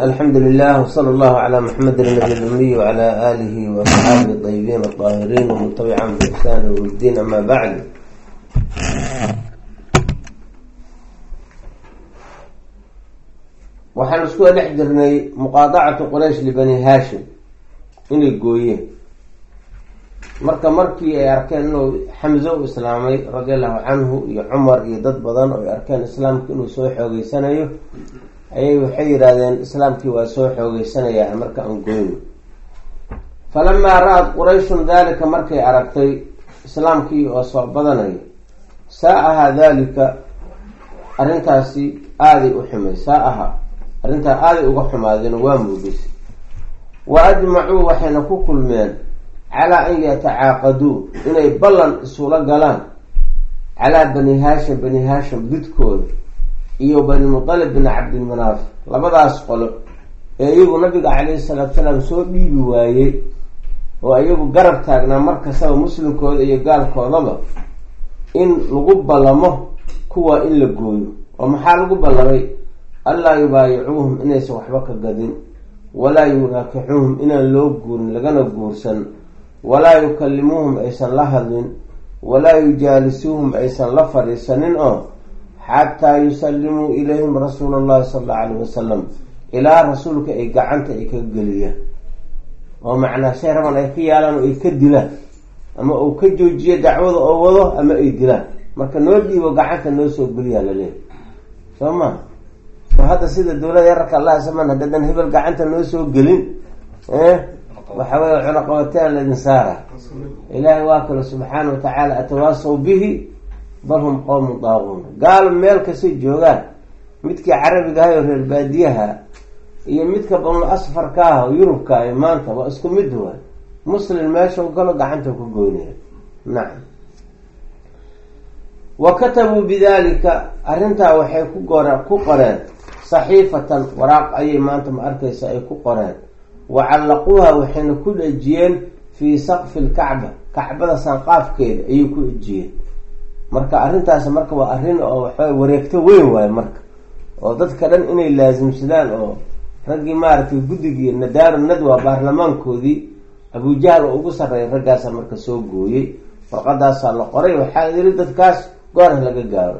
الحمد لله وصلى الله على محمد النبي الأمي وعلى آله وصحبه الطيبين الطاهرين ومن تبعهم بإحسان والدين. أما بعد، waxaan isku dhex jirnay muqaadacatu quraysh libani haashim inay gooyeen. markii ay arkeen inuu xamzo u islaamay radiallahu canhu iyo cumar iyo dad badan oo ay arkeen islaamka inuu soo xoogeysanayo, ayay waxay yidhaahdeen islaamkii waa soo xoogeysanayaa marka aan gooyno. falamaa ra-ad qurayshun daalika, markay aragtay islaamkii oo soo badanayo, saa-aha daalika, arrintaasi aaday u xumay, saa-aha arrintaa aaday uga xumaadeen waa muudisay. wa ajmacuu waxayna ku kulmeen calaa an yatacaaqaduu inay ballan isula galaan calaa bani haashim didkooda iyo bani mutalib bin cabdilmanaaf, labadaas qolo ee iyagu nabiga calayhi salaatu salaam soo dhiibi waayey oo iyagu garab taagnaa markastaba muslimkooda iyo gaalkoodaba, in lagu ballamo kuwa in la gooyo. oo maxaa lagu ballamay? allaa yubaayicuuhum inaysan waxba ka gadin, walaa yunaakixuuhum inaan loo guurin lagana guursan, walaa yukallimuuhum aysan la hadlin, walaa yujaalisuuhum aysan la fadhiisanin, oo xataa yusallimuu ilayhim rasuula allahi sala allahu calayhi wasalam, ilaa rasuulka ay gacanta ay ka geliyaan. oo macnaa shay raban ay ka yaalaan oo ay ka dilaan, ama uu ka joojiyo dacwada oo wado, ama ay dilaan. marka noo dhiibo gacanta noo soo geliyaa laleeyahy, soo maa oo hadda sida dowlada yararka allah saman haddadan hebel gacanta noo soo gelin waxa wey cunaqabateen laydin saara. ilaahay waa kale subxaana wa tacaala, atawaasaw bihi bal hum qowmun daaquun. gaalo meel kastay joogaan, midkii carabiga ahay oo reer baadiyaha iyo midka banul asfarka ah oo yurubka ah maanta waa isku mid waay. muslim meesha galo gacanta ku goynaya. nacam. wa katabuu bidalika, arrintaa waxay ku qoreen saxiifatan, waraaq ayay maanta ma arkaysa ay ku qoreen. wa callaquuha, waxayna ku dhejiyeen fii saqfi lkacba, kacbada sanqaafkeeda ayay ku dhejiyeen. marka arrintaas marka waa arrin oo waxaa wareegto weyn waaye marka, oo dadka dhan inay laasimsadaan, oo raggii maaragtay guddigii nadaaru nadwa baarlamaankoodii abujahl oo ugu sarreeya raggaasa marka soo gooyey. warqadaasaa la qoray, waxaa yiri dadkaas goorah laga gaaro.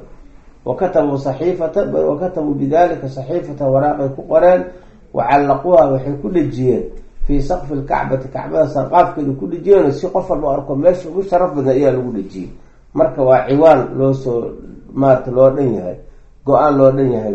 wakatabuu bidalika saxiifata, waraaqay ku qoreen. wacallaquuha, waxay ku dhejiyeen fii saqfi lkacbati, kacbada sanqaafkeeda ku dhejiyeen, si qof walba arko meesha ugu sharaf badan ayaa lagu dhejiyey. marka waa ciwaan loo soo maarata loo dhan yahay, go-aan loo dhan yahay.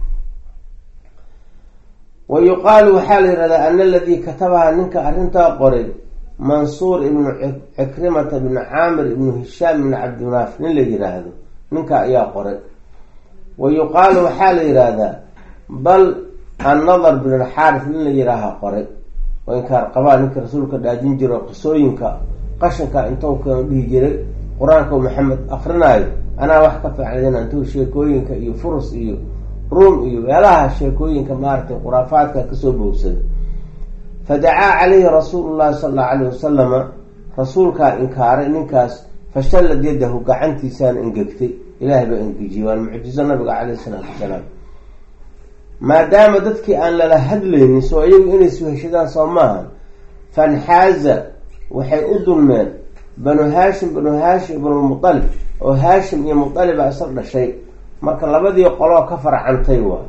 wa yuqaalu, waxaa la yihahdaa ana aladii katabaha, ninka arrintaa qoray, mansuur ibnu cikrimata ibnu caamir ibnu hishaam ibnu cabdimunaaf nin la yihaahdo, ninka ayaa qoray. wa yuqaalu, waxaa la yihahdaa bal annadar bin alxaaris nin la yihaaha qoray. waa inkaar qabaa ninka rasuulka dhaajin jiro qisooyinka qashanka intou ka dhihi jiray qur-aanka maxamed akrinaayo, anaa wax ka fiicnadina intuu sheekooyinka iyo furus iyo ruum iyo meelaha sheekooyinka maaragtay khuraafaadka kasoo boobsada. fadacaa calayhi rasuulu llahi sala allahu calayhi wasalama, rasuulkaa inkaaray ninkaas. fashallad yadahu, gacantiisaan ingegtay, ilaahay baa ingejiyey. waan mucjizo nabiga calayhi salaatu wasalaam. maadaama dadkii aan lala hadlaynin, soo iyagu inay suheshadaan soo maaha. fanxaaza, waxay u dulmeen banu haashim ibnulmutalib, oo haashim iyo mutalibaa isla dhashay. marka labadii qoloo ka farcantay waa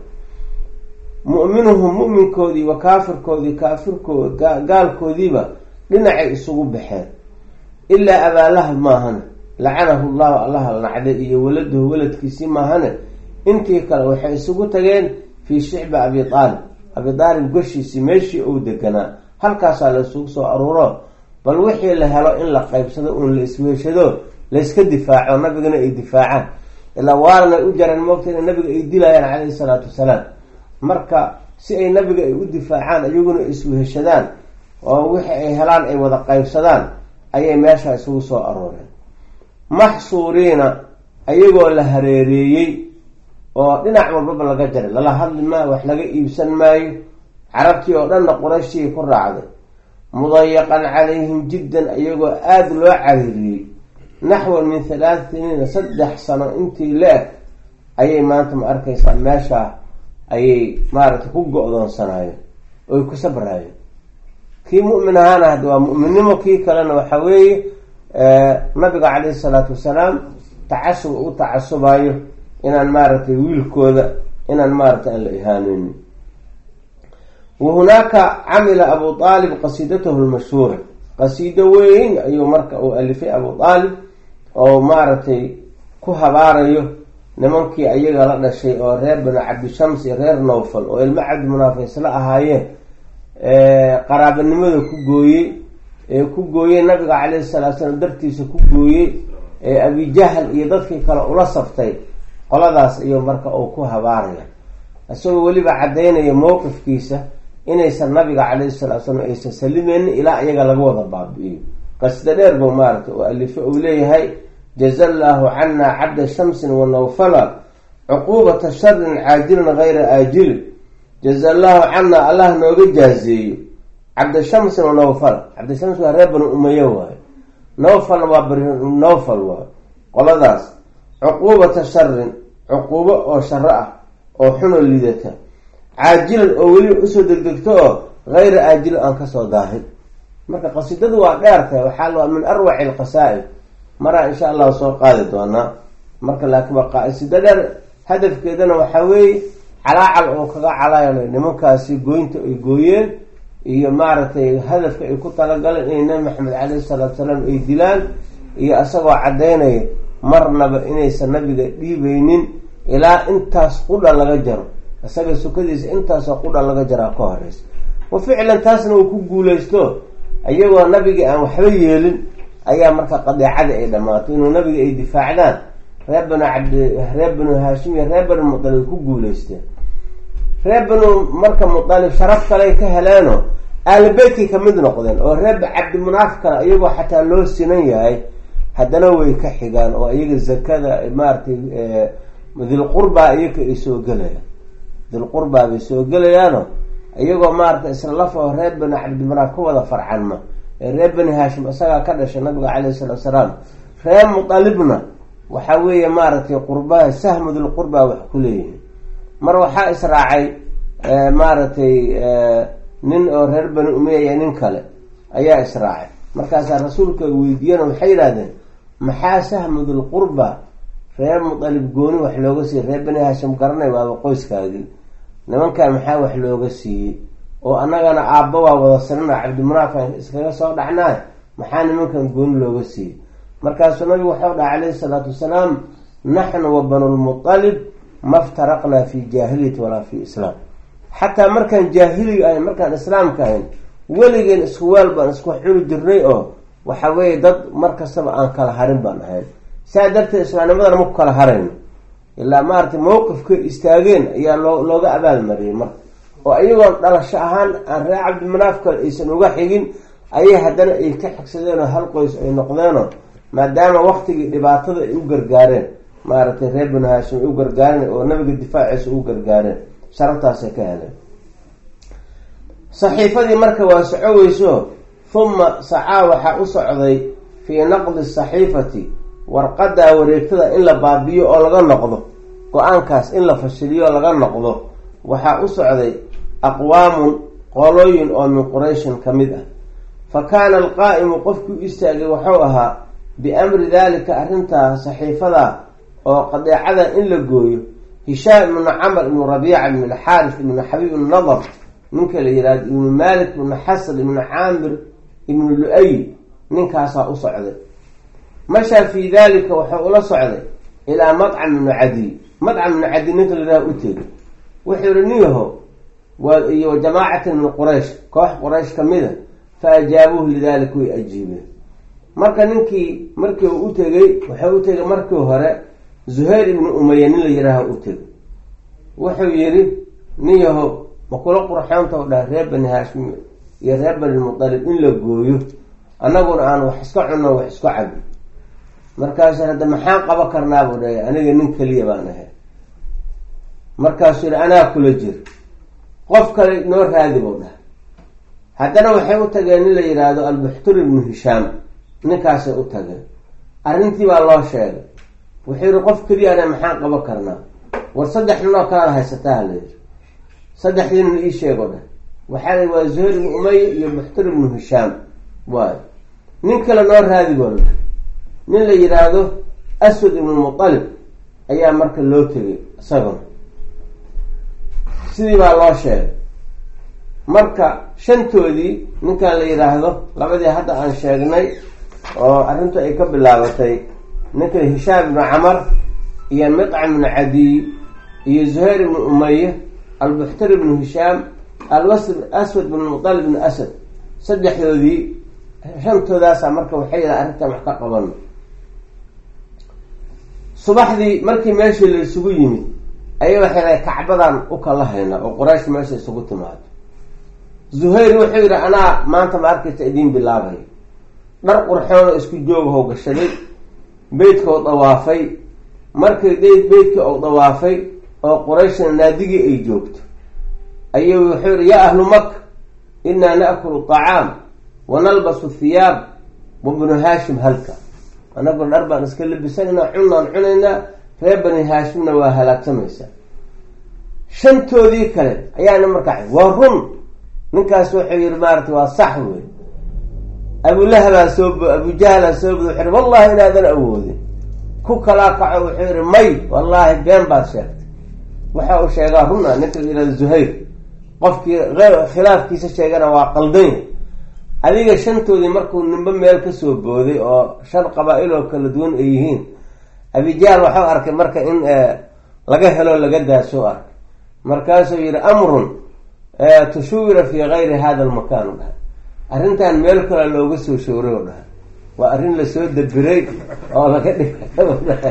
mu'minuhum, mu'minkoodii, wa kaafirkoodii, gaalkoodiiba dhinacay isugu baxeen. ilaa abaalahab maahane, lacanahu llahu, allaha lacday, iyo waladuhu, waladkiisii maahane, intii kale waxay isugu tageen fii shicbi abi aalib goshiisii, meeshii uu deganaa. halkaasaa la isugu soo aruuro, bal wixii la helo in la qaybsado, uun la isweeshado, layska difaaco, nabigana ay difaacaan. ilaa waalanay u jareen moogta ina nabiga ay dilayaan calayhi salaatu wasalaam. marka si ay nabiga ay u difaacaan, iyaguna isweheshadaan, oo wixii ay helaan ay wada qaybsadaan, ayay meesha isugu soo arooreen. maxsuuriina, ayagoo la hareereeyey, oo dhinac walbaba laga jaray, lala hadli maayo, wax laga iibsan maayo. carabtii oo dhanna qurayshtii ku raacday. mudayaqan calayhim jiddan, ayagoo aada loo cariiriyey. naxwan min 3 siniina, 3 sano intii la-eg ayay maanta ma arkaysaa meeshaa ayay maaragtay ku go-doonsanaayeen oy ku sabraayeen. kii mu'min ahaana hadda waa mu'minnimo, kii kalena waxa weeye nabiga calayhi salaatu wasalaam tacasub u tacasubayo inaan maaragtay wiilkooda inaan maaragtay aan la ihaaneynin. wahunaaka camila abu aalib qasiidatahu lmashhuura, qasiido weyn ayuu marka uu alifay abu aalib oo maaragtay ku habaarayo nimankii ayaga la dhashay oo reer bani cabdishams iyo reer nawfal oo ilmo cabdimunaaf isla ahaayeen, qaraabanimada ku gooyey nabiga calayhi salaatu salaam dartiisa ku gooyey, abijahl iyo dadkii kale ula saftay, qoladaas iyo marka uu ku habaaraya isagoo weliba caddaynaya mowqifkiisa inaysan nabiga calayhi salaatu salaam aysan salimeynin ilaa iyaga laga wada baabi'iyo. qasida dheer buu maaragtay oo alifo uu leeyahay: jaza llaahu cana cabda shamsin wa nawfala cuquubata sharin caajilin gayra aajili. jaza llaahu cana allah nooga jaazeeyo cabda shamsin wa nawfala. cabda shams waa reer bani umaye waayo, nawfalna waa bari nawfal waayo. qoladaas cuquubata sharin, cuquubo oo sharo ah oo xunoo liidata, caajilan oo weliba usoo degdegto oo gayra aajilin aan kasoo daahin. marka qasiidadu waa dheertahay, waxaa min arwaci alqasaa'id, maraa insha allahu soo qaadi doonaa. marka laakiin waa qasido dheer, hadafkeedana waxaa weeye calaacal oo kaga calaayalay nimankaasi gooynta ay gooyeen iyo maaragtay hadafka ay ku talagaleen inay nabi maxamed calayhi salaatu salaam ay dilaan, iyo isagoo caddaynaya marnaba inaysan nabiga dhiibeynin ilaa intaas qudha laga jaro, isaga sukadiisa intaasoo qudha laga jaraa ka horeysa. wa ficlan taasna uu ku guuleysto, iyagoo nabigii aan waxba yeelin ayaa marka qadeecada ay dhamaato inuu nabiga ay difaacdaan. reer banu haashim iyo reer banu mutalib ku guuleysteen. reer banu marka mutalib sharaf kaley ka heleeno aalibeytkay kamid noqdeen, oo reer cabdimunaaf kale iyagoo xataa loo sinan yahay haddana way ka xigaan, oo iyaga zakada maaragtay dilqurbaa iyaga ay soo gelayaan, dilqurbaa bay soo gelayaano iyagoo maaragtay isla laf oo reer bani cabdimunaaf ka wada farcanma. reer bani haashim isagaa ka dhashay nabiga calayhi salaatu salaam. reer mutalibna waxaa weeye maaragtay qurbaha sahmu dilqurbaa wax ku leeyihin. mar waxaa israacay maaragtay nin oo reer bani umeya iyo nin kale ayaa israacay. markaasaa rasuulka weydiiyana waxay yidhahdeen maxaa sahmu dilqurba reer mutalib gooni wax looga siiyey, reer bani haashim garanay waaba qoyskaagii, nimankan maxaa wax looga siiyey oo annagana aabba waa wada sanana cabdimunaaf iskaga soo dhacnaa, maxaa nimankan gooni looga siiyey. markaasuu nabigu waxau dhaha calayhi salaatu wasalaam: naxnu wa banulmutalib ma ftaraqnaa fi jaahiliyati walaa fi islaam. xataa markaan jaahiliga ahayn, markaan islaamka ahayn, weligeen isku weel baan isku xuli jirnay oo waxa weeye dad markastaba aan kala harin baan ahayn. saa darteed islaamnimadana ma ku kala harayno, ilaa maaragtay mowqifka istaageen ayaa looga abaalmariyey marka, oo iyagoon dhalasho ahaan aan reer cabdimunaaf kale aysan uga xigin ayay haddana ay ka xigsadeen oo hal qoys ay noqdeenoo maadaama waktigii dhibaatada ay u gargaareen, maaragtay reer banu haashim ay u gargaareen oo nabiga difaaciisa u gargaareen, sharaftaasay ka heleen. saxiifadii marka waa socoweyso, huma sacaa waxaa u socday fii naqdi saxiifati, warqadaa wareegtada in la baabiyo oo laga noqdo, go-aankaas in la fashiliyo laga noqdo, waxaa u socday aqwaamun qolooyin oo min qurayshin ka mid ah. fa kaana alqaa'imu qofkii u istaagay waxuu ahaa biamri daalika arrintaa saxiifadaa oo qadeecada in la gooyo hishaam ibnu camr ibnu rabiica ibn alxaaris ibnu xabiib ibnu nadar ninka la yihahdo ibnu malik ibnu xasr ibnu caamir ibnu lu-ay, ninkaasaa u socday. mashaa fii daalika wuxuu ula socday ilaa madcam ibnu cadiy. madcam ibnu cadiy ninka la yihahdo u tegay, wuxuu yihi nin yaho iyo jamaacatan min quraysh, koox quraysh kamida, fa ajaabuuhu lidaalika way ajiibeen. marka ninkii markii uu u tegay, wuxuu u tegay markii hore zuhayr ibnu umaya nin la yihaaho u tegay. wuxuu yihi nin yaho makula qurxoonta o dhaha reer bani haashim iyo reer bani mutalib in la gooyo, annaguna aan wax iska cunno wax isku cabi. markaasu hadda maxaan qaba karnaa buu dhahay, aniga nin keliya baan ahay. markaasuu yihi anaa kula jir, qof kale noo raadi buu dhahay. haddana waxay u tageen nin la yidhaahdo albuxtur ibnu hishaam, ninkaasay u tageen. arrintii baa loo sheegay. wuxuu yihi qof keliya ana maxaan qaba karnaa, war 3 nin oo kalaad haysataa la yidhi. saddexdiina ii sheego dheh waxaa waa Zuhayr ibn Umayya iyo Muxtar ibn Hishaam waay nin kale noo raadigoona nin la yidhaahdo Aswad ibn Mutalib ayaa marka loo tegay isaguna sidii baa loo sheegay marka shantoodii ninkan la yidhaahdo labadii hadda aan sheegnay oo arrintu ay ka bilaabatay ninka Hishaam ibn Camar iyo Miqcam ibn Adiy iyo Zuhayr ibn Umayya al-Muxtar ibn Hishaam al-Aswad ibn Mutalib ibn Asad saddexdoodii shantoodaasa marka waxay yidhaha arrintan wax ka qaban subaxdii markii meeshii la isugu yimid ayay waxay dhahay kacbadan u kala hayna oo Quraysh meesha isugu timaado Zuhayr wuxuu yidhi anaa maanta ma arkaysa idiin bilaabay dhar qurxoon oo isku joogaho gashaday beydka oo dawaafay markay beydka oo dawaafay oo Qurayshna naadigii ay joogto ayuu wuxuu yidhi yaa ahlu Makka innaa na'kulu طacaam wa nalbasu thiyaab wa bnu Haashim halka anagu dhar baan iska labisanaynaa cunaan cunaynaa reer bani Haashimna waa halaagsamaysaa shantoodii kale ayaana markaa waa run ninkaas wuxuu yidhi maaragtay waa sax wey abulahabaa abujahlaa soo wuxuu yidhi wallahi inaadan awoodin ku kalaa kaco wuxuu yidhi may wallaahi been baad sheegtay waxa uu sheegaa runa ninka la yidhahdo Zuhayr qofkii khilaafkiisa sheegana waa qaldan adiga shantoodii markuu ninba meel kasoo booday oo shan qabaa-il oo kala duwan ay yihiin abijahl waxau arkay marka in laga helo laga daasoo arkay markaasuu yidhi amrun tushuwira fi gayri hada almakan u dhahay arrintan meel kale looga soo shooray o dhahay waa arrin lasoo dabiray oo laga dhigay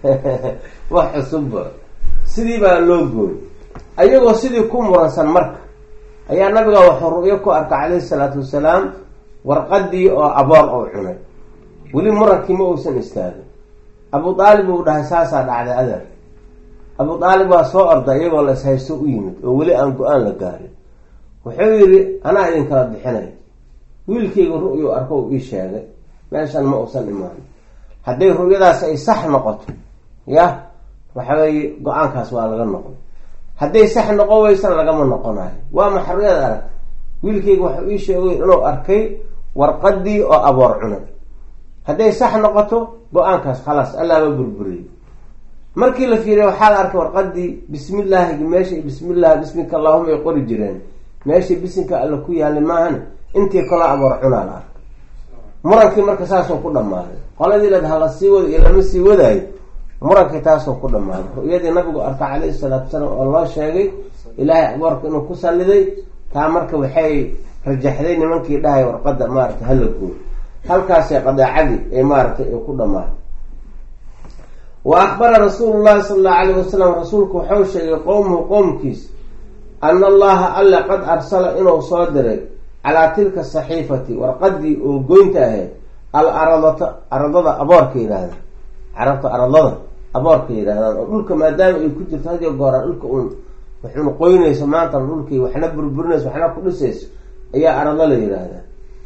wax cusubba sidii baa loo gooy ayagoo sidii ku muransan marka ayaa nabiga wuxuu ru'yo ku arkay calayhi salaatu wasalaam warqadii oo aboor oo cunay weli murankii ma uusan istaagin Abu Aalib uu dhahay saasaa dhacday adeer Abu Aalib waa soo orday iyagoo la ishaysto u yimid oo weli aan go-aan la gaarin wuxuu yidhi anaa idin kala bixinay wiilkayga ru'yu arko uu ii sheegay meeshan ma uusan imaan hadday ru'yadaas ay sax noqoto ya waxaweye go-aankaas waa laga noqon hadday sax noqon weysan lagama noqonayo waa maxruuyad arag wiilkayga waxuu ii sheegay inuu arkay warqadii oo aboor cunay hadday sax noqoto go-aankaas khalaas allaaba burburiyey markii la fiiriya waxaa la arkay warqadii bismillaahi meesha bismillah bismika allahuma ay qori jireen meeshii bisinka alla ku yaallay maahan intii kaloo aboor cunaa la arkay murankii marka saasoo ku dhammaaday qoladii led hala sii wado iyo lama sii wadaayo murankii taasoo ku dhammaaday ru'yadii nabigu arka calayhi salaatu wasalaam oo loo sheegay ilaahay aboorka inuu ku salliday taa marka waxay rajaxday nimankii dhahay warqadda maaragtay hala gooy halkaasee qadaacadii ee maaragtay ay ku dhammaaday wa akhbara rasuulu llahi sala allahu alayh wasalam rasuulku waxau sheegay qowmuhu qowmkiis ana allaha alla qad arsala inuu soo diray calaa tilka saxiifati warqadii oo goynta ahayd al aradada aboorka yidhaahda carabta aradada aboorka yidhahdaan oo dhulka maadaama ay ku jirto hadiyo gooraan dhulka uun waxuuna qoynayso maanta dhulkii waxna burburinayso waxna ku dhisayso ayaa arado la yidhaahdaa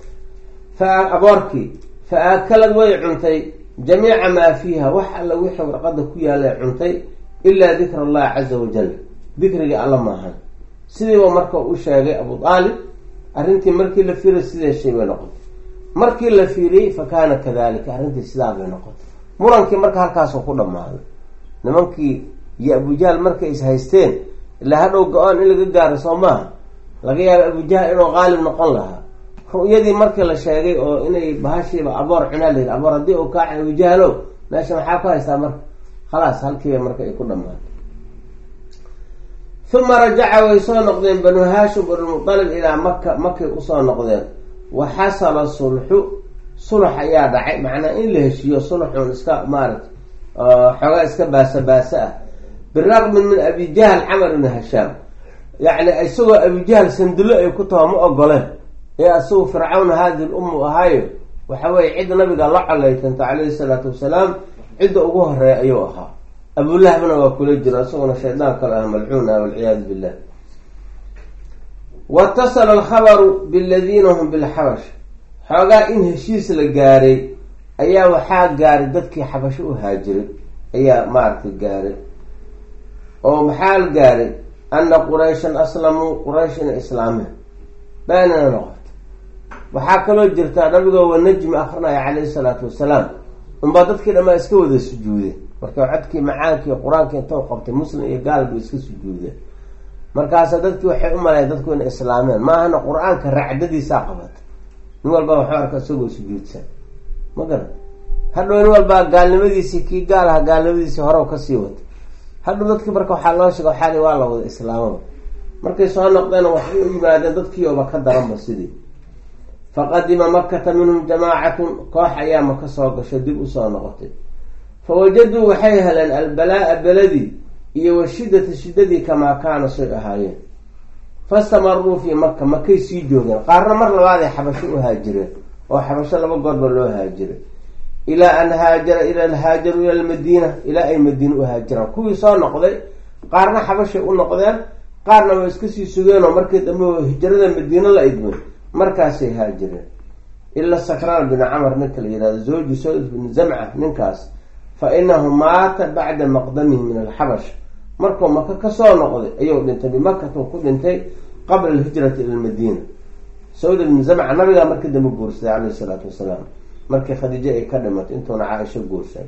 aboorkii fa aakalad way cuntay jamiica maa fiiha wax alla wixii warqada ku yaallay cuntay ilaa dikra allahi caza wajal dikrigii alla maahan sidiiba marka u sheegay Abu Aalib arrintii markii la fiiriy sidee shay bay noqotay markii la fiiriyey fa kaana kadalika arrintii sidaa bay noqotay murankii marka halkaasoo ku dhammaaday nimankii iyo abujahl markay is haysteen ilaa hadhow go-aan in laga gaaro soo maaha laga yaaba abujahl inuu qaalib noqon lahaa ru'yadii markii la sheegay oo inay bahashiiba aboor cunaa layidhi aboor haddii uu kaacay abujahlo meesha maxaa ku haystaa marka khalaas halkiiba marka ay ku dhammaatay uma rajaca way soo noqdeen banu haashim ibnulmutalib ilaa makay usoo noqdeen wa xasala sulx ayaa dhacay macnaa in la heshiiyo sulxun iska maaragtay xoogaa iska baasa ah biraqmin min abijahl camar ibn hishaam yacni isagoo abijahl sandullo ay ku taho ma ogoleen ee isagu fircawn haadi l ummu ahaayo waxa weye cidda nabiga la colaytanta calayhi salaatu wasalaam cidda ugu horeeya ayuu ahaa abulahabna waa kula jiro isaguna shaydaan kale ah malcuuna walciyaadu billah watasala alkhabaru biladiina hum bilxabash xoogaa in heshiis la gaaray ayaa waxaa gaaray dadkii xabasho u haajiray ayaa maaragtay gaaray oo maxaa la gaaray ana qurayshan aslamuu quraysh ina islaameen beenana noqoto. waxaa kaloo jirtaa nabiga wa najmi akrinaya calayhi salaatu wasalaam unbaa dadkii dhammaa iska wada sujuudeen marka codkii macaankii qur-aankii intou qabtay muslim iyo gaalba iska sujuudeen. markaasa dadkii waxay u maleyn dadku ina islaameen maahana qur-aanka racdadiisaa qabata nin walba waxuu arka isagoo sujuudsan ma garan. hadhow nin walbaa gaalnimadiisii kii gaal aha gaalnimadiisii hore kasii wata. hadhow dadkii marka waxaa loo sheega waxaa waa la wada islaamaba. markay soo noqdeen waxay u yimaadeen dadkii ooba ka daranba sidii. faqadima makata minhum jamaacatun koox ayaa maka soo gasho dib usoo noqotay. fawajaduu waxay heleen albalaa-a beladii iyo washidata shidadii kamaa kaana say ahaayeen. fastamaruu fii maka makay sii joogeen. qaarna mar labaaday xabasho u haajireen oo xabasho 2 goorba loo haajiray ilaa an haajaruu ila almadiina ilaa ay madiina u haajiraan. kuwii soo noqday qaarna xabashay u noqdeen qaarna way iska sii sugeenoo markii dambe hijrada madiina la idmay markaasay haajireen. ila sakraan bin camar ninka la yihahdo zawji sud bin zamca ninkaas fa inahu maata bacda maqdamihi min alxabash markuu maka kasoo noqday ayuu dhintay bimakatu ku dhintay qabla alhijrati ila lmadiina. sawd bin zamca nabigaa markii dambe guursaday calayhi salaatu wasalaam markii khadiijo ay ka dhimatay intuuna caaisho guursan.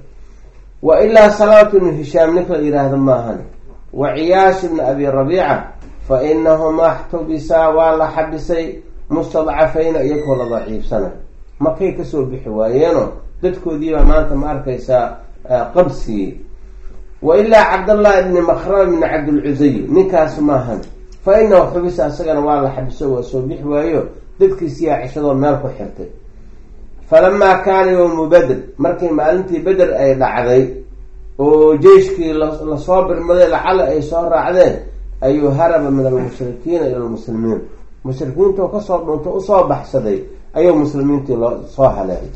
wa ilaa salaamatu ibnu hishaam ninka la yidhaahdo maahan wa ciyaash ibna abi rabiica fa inahumaa xtubisaa waa la xabisay mustadcafayna iyagoo la daciifsana makay kasoo bixi waayeeno dadkoodiibaa maanta ma arkaysaa qabsigii. wa ilaa cabdallah ibni makhrama ibni cabdilcusay ninkaas maahan fa inahu xubisa isagana waa la xabiso waa soo bixi waayo dadkiisiyaa cishadoo meel ku xirtay. falamaa kaana yowmu bedr markay maalintii beder ay dhacday oo jeyshkii lasoo birmaday lacala ay soo raacdeen ayuu haraba min almushrikiina ila lmuslimiin mushrikiinta oo kasoo dhunto usoo baxsaday ayuu muslimiintii loo soo haleelay.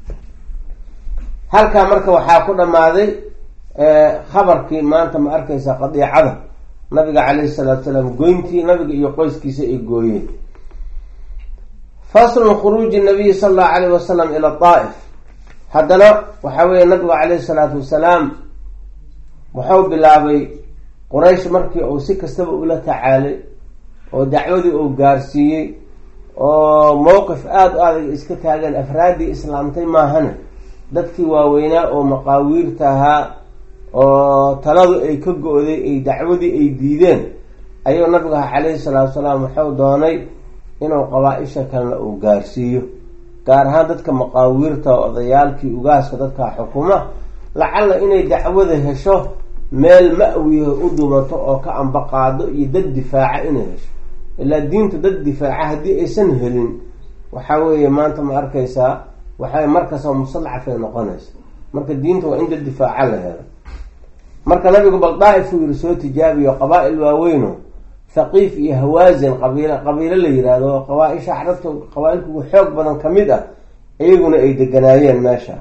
halkaa marka waxaa ku dhammaaday khabarkii maanta ma arkaysa qadiicada nabiga calayhi salaatu salaam goyntii nabiga iyo qoyskiisa ay gooyeen. faslu khuruuji nabiyi sala allahu calayh wasalam ila daa'if. haddana waxaa weeye nabigu calayhi salaatu wasalaam wuxuu bilaabay quraysh markii uu si kastaba ula tacaalay oo dacwadii uu gaarsiiyey oo mowqif aada u adag iska taageen afraaddii islaamtay maahane dadkii waaweynaa oo maqaawiirta ahaa oo taladu ay ka go-day ay dacwadii ay diideen ayuu nabiga calayhi salaatu wasalaam wuxuu doonay inuu qabaa-isha kalena uu gaarsiiyo gaar ahaan dadka maqaawiirta odayaalkii ugaaska dadka xukuma lacalla inay dacwada hesho meel ma-wiho u dumato oo ka ambaqaado iyo dad difaaca inay hesho. ilaa diintu dad difaaca haddii aysan helin waxaa weeye maanta ma arkaysaa waxay markasta mustadcafay noqonaysa. marka diinta waa in dad difaaca la helo. marka nabigu bal daa'if uu yiri soo tijaabiyo qabaa-il waaweyno thaqiif iyo hawaasin qabiilo la yihahdo oo qabaa-isha carabta qabaa-ilkugu xoog badan kamid ah iyaguna ay deganaayeen meesha.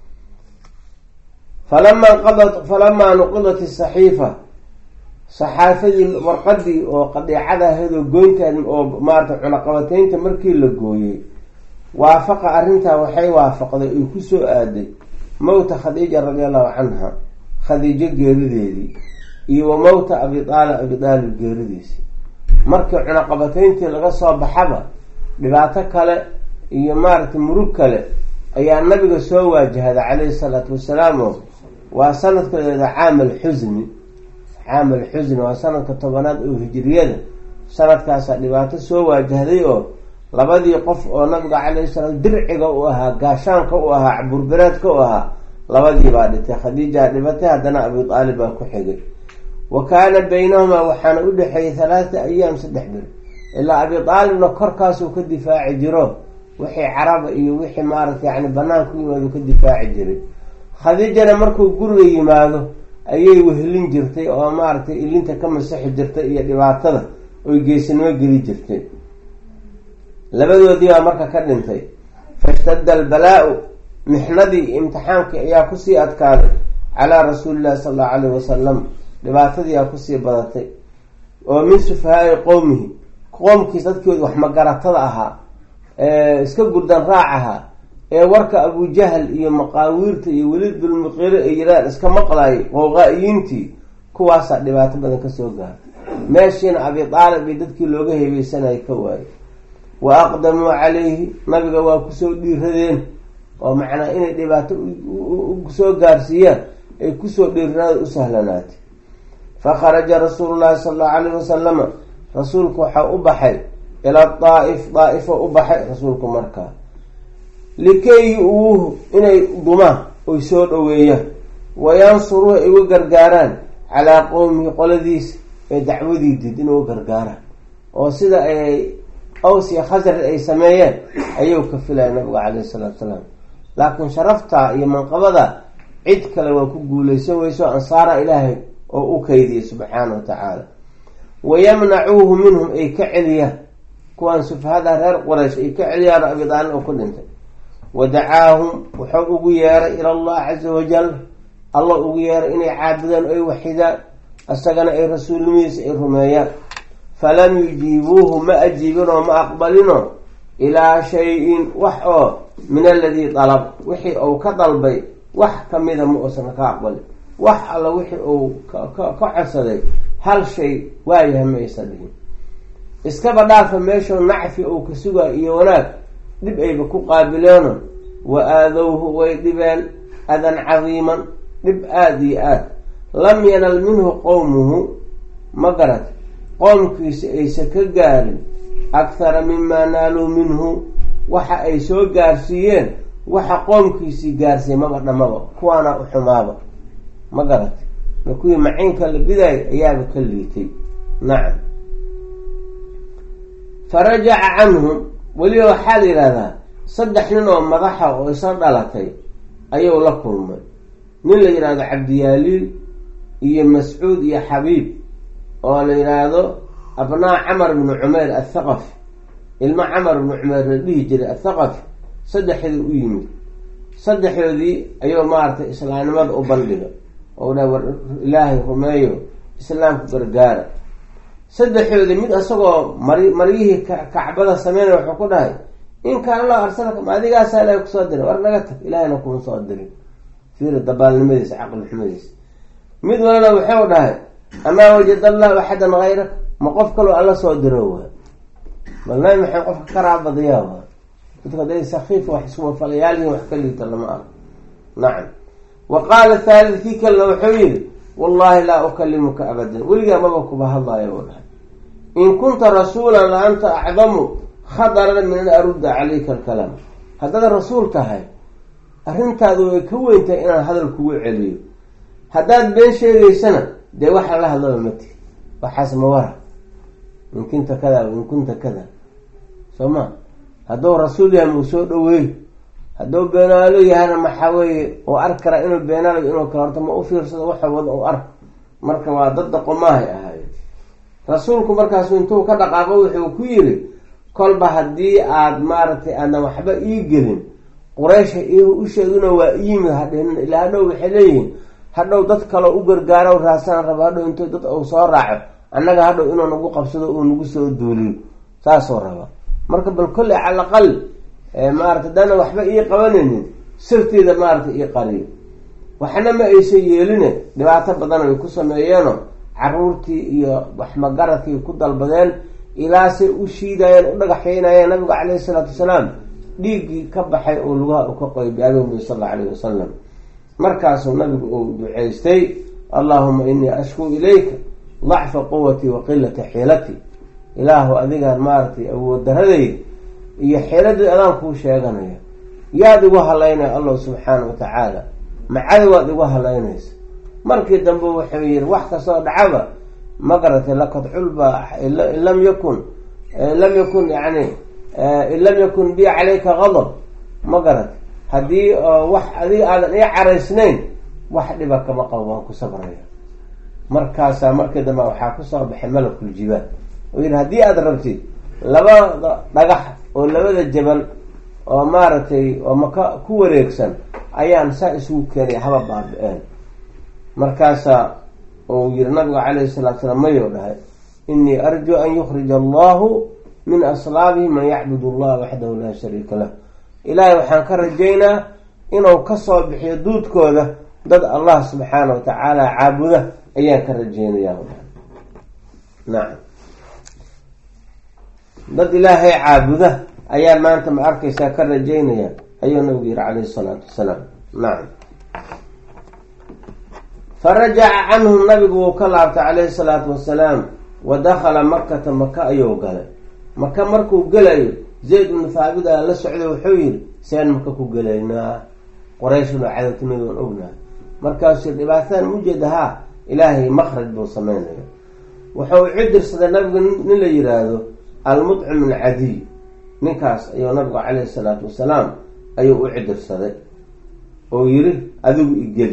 falamaa nuqidat isaxiifa saxaafadii warqadii oo qadiicada ahayd oo goyntan oo maarata cunaqabateynta markii la gooyey waafaqa arrintaa waxay waafaqday ay kusoo aaday mowta khadiija radi allahu canha khadiijo geerideedii iyo wa mowta abidaalib geeridiisii. markii cunaqabateyntii laga soo baxaba dhibaato kale iyo maaragtay murug kale ayaa nabiga soo waajahada calayhi salaatu wasalaam oo waa sanadkeeda caam alxusni waa sanadka 10aad oo hijriyada. sanadkaasaa dhibaato soo waajahday oo labadii qof oo nabiga calayhi salaam dirciga u ahaa gaashaanka u ahaa caburbereedka u ahaa labadii baa dhintay. khadiijaa dhibatay haddana abi aalib baa ku xigay. wa kaana baynahumaa waxaana u dhexeeyay 3 ayaam 3 bir ilaa abi aalibna korkaasuu ka difaaci jiro wixii caraba iyo wixii maaragta yani banaanku yimaado ka difaaci jiray. khadiijana markuu guriga yimaado ayay wehelin jirtay oo maaragtay ilinta ka masixi jirtay iyo dhibaatada oy geesinimo geli jirtay. labadoodii baa marka ka dhintay. fashtadda albalaa-u mixnadii imtixaankii ayaa kusii adkaaday calaa rasuulillahi sala allahu calayhi wasalam dhibaatadii aa kusii badatay oo min sufahaai qowmihi qoomkiis dadkooda wax magaratada ahaa iska gurdan raac ahaa ee warka abujahal iyo maqaawiirta iyo weliid bilmuqiire ay yiraan iska maqlaayay qowqaa-iyiintii kuwaasaa dhibaato badan kasoo gaaray. meeshiina abi aalib iyo dadkii looga heebeysanayay ka waayey wa aqdamuu calayhi nabiga waa kusoo dhiiradeen oo macnaa inay dhibaato kusoo gaarsiiyaan ay kusoo dhiiranaada u sahlanaatay fakharaja rasuulu llahi sala allahu calayhi wasalama rasuulku waxaa u baxay ilaa daa'ifo u baxay rasuulku markaa likay yu-uuhu inay dumaan oy soo dhoweeyaan wayansuruuhu ay uga gargaaraan calaa qowmihi qoladiisa ee dacwadii did in uga gargaaraan oo sida ay aws iyo khasraj ay sameeyeen ayuu ka filaya nabiga calayhi salaatu salaam laakiin sharafta iyo manqabada cid kale waa ku guuleysan weyso ansaara ilaahay oo u kaydiyay subxaana wa tacaala wayamnacuuhu minhum ay ka celiyaan kuwaan sufahada reer quraysh ay ka celiyaan abi daalib oo ku dhintay wadacaahum wuxuu ugu yeeray ila allah caza wajal allah ugu yeeray inay caabudaan o ay waxidaan isagana ay rasuulnimadiisa ay rumeeyaan falam yujiibuuhu ma ajiibinoo ma aqbalino ilaa shay-in wax oo min aladii dalab wixii uu ka dalbay wax kamida ma uusan ka aqbalin wax alla wixii uu ka codsaday hal shay waayaha ma aysan dhihin iskaba dhaafa meeshuu nacfi uu ka sugaa iyo wanaag dhib ayba ku qaabileeno wa aadowhu way dhibeen adan cadiiman dhib aada iyo aad lam yanal minhu qowmuhu ma garad qoomkiisa aysa ka gaarin akhara mimaa naaluu minhu waxa ay soo gaarsiiyeen waxa qoomkiisii gaarsiiyey maba dhamaba kuwaana u xumaaba ma garad ma kuwii maciinka la bidaayay ayaaba ka liitay nacam farajaca canhum weliba waxaa la yidhahdaa 3 nin oo madaxa oo isa dhalatay ayuu la kulmay nin la yidhaahdo cabdiyaaliil iyo mascuud iyo xabiib oo la yidhaahdo abnaa camar bnu cumayr athaqafi ilma camar bnu cumayr la dhihi jiray athaqafi 3 u yimid 3 ayuu maaragtay islaamnimada u bandhiga oo dha war ilaahay rumeeyo islaamku gargaara 3 mid isagoo maryihii kacbada sameynaya wuxuu ku dhahay in kaana loo arsalaka ma adigaasaa ilaahay kusoo diray war naga tag ilaahayna kuma soo dirin fiiri dabaalnimadiisa caqli xumadiisa mid walana wuxuu dhahay amaa wajada allahu axadan hayrak ma qof kaloo alla soo diro waa balnabi maxay qofka ka raabadiyaa waa dadka day sakiif wax isuma falayaalyihin wax ka liita lama ah nacam wa qaala thalith kii kalena wuxuu yidhi wallahi laa ukalimuka abadan weligaa maba kuba hadlaayo u dhahay in kunta rasuulan la anta acdamu khadaran min an arudda calayka alkalaam haddaad rasuul tahay arrintaadu way ka weyntahay inaan hadal kugu celiyo haddaad been sheegaysana dee waxa la hadlaba mati waxaas mawara in kunta kada in kunta kada soo ma hadduu rasuul yahay muu soo dhaweey hadduu beenaalo yahana maxaa weeye oo arki karaa inuu beenaalayo inuu kala horta ma u fiirsado waxa wada u ark marka waa dad daqomaahay ahaay rasuulku markaasu intuu ka dhaqaaqo wuxuu ku yiri kolba haddii aada maaragtay aadan waxba ii gelin quraysha u sheegina waa iyimid hadhin ilaa hadhow waxay leeyihiin hadhow dad kaleo u gargaaro raasana raba hadhow intuu dad uu soo raaco annaga hadhow inuu nagu qabsado uu nagu soo duuliyo saasoo raba marka bal kolley cala aqal maaragtay dana waxba ii qabanaynin sirteeda maaragtay ii qariyo waxna ma aysan yeeline dhibaato badan ay ku sameeyeeno caruurtii iyo waxmagaradkii ku dalbadeen ilaasay u shiidayeen u dhagaxeynayeen nabigu calayhi salaatu wasalaam dhiiggii ka baxay oo lugaha u ka qoy biabihi sal alla alayhi wasalam markaasuu nabigu uu duceystay allahuma inii ashku ilayka dacfa quwatii wa qilata xiilati ilaahu adigaan maaragtay awood daradayda iyo xiiladii adaan kuu sheeganaya yaad igu halaynaya allah subxaana wa tacaala macadi waad igu halaynaysa markii dambe wuxuu yihi wax kastoo dhacaba ma garatay lakad culba lam yakun yani in lam yakun bi calayka gadab ma garatay haddii wax adiga aadan ii caraysnayn wax dhiba kama qabo waan ku sabraya markaasaa markii dambe waxaa kusoo baxay malakul jibaal oo yihi haddii aada rabtid labada dhagax oo labada jabal oo maaragtay oo maka ku wareegsan ayaan saa isugu keenay haba baabi-een markaasaa uu yihi nabiga calayhi salatu salaam mayou dhahay inii arjuu an yukhrija allahu min aslaabihi man yacbud allaha waxdahu laa shariika lah ilaahay waxaan ka rajaynaa inuu kasoo bixiyo duudkooda dad allah subxaana wa tacaala caabuda ayaan ka rajeynayaa nacam dad ilaahay caabuda ayaa maanta ma arkaysaa ka rajaynaya ayuu nabigu yihi calayhi salaatu wasalaam. nacam farajaca canhum nabigu wuu ka laabtay calayhi salaatu wasalaam wa dakhala makata maka ayuu galay. maka markuu gelayo zayd ibnu thaabida la socday wuxuu yihi seen maka ku gelaynaa qorayshuna cadowtinimada waan ognahay. markaasuu dhibaataan mujeedahaa ilaahay makraj buu sameynaya. wuxuu cidirsaday nabigu nin la yiraahdo almudcim min cadiy, ninkaas ayuu nabigu calayhi salaatu wasalaam ayuu u cidirsaday oo yiri adigu igeli,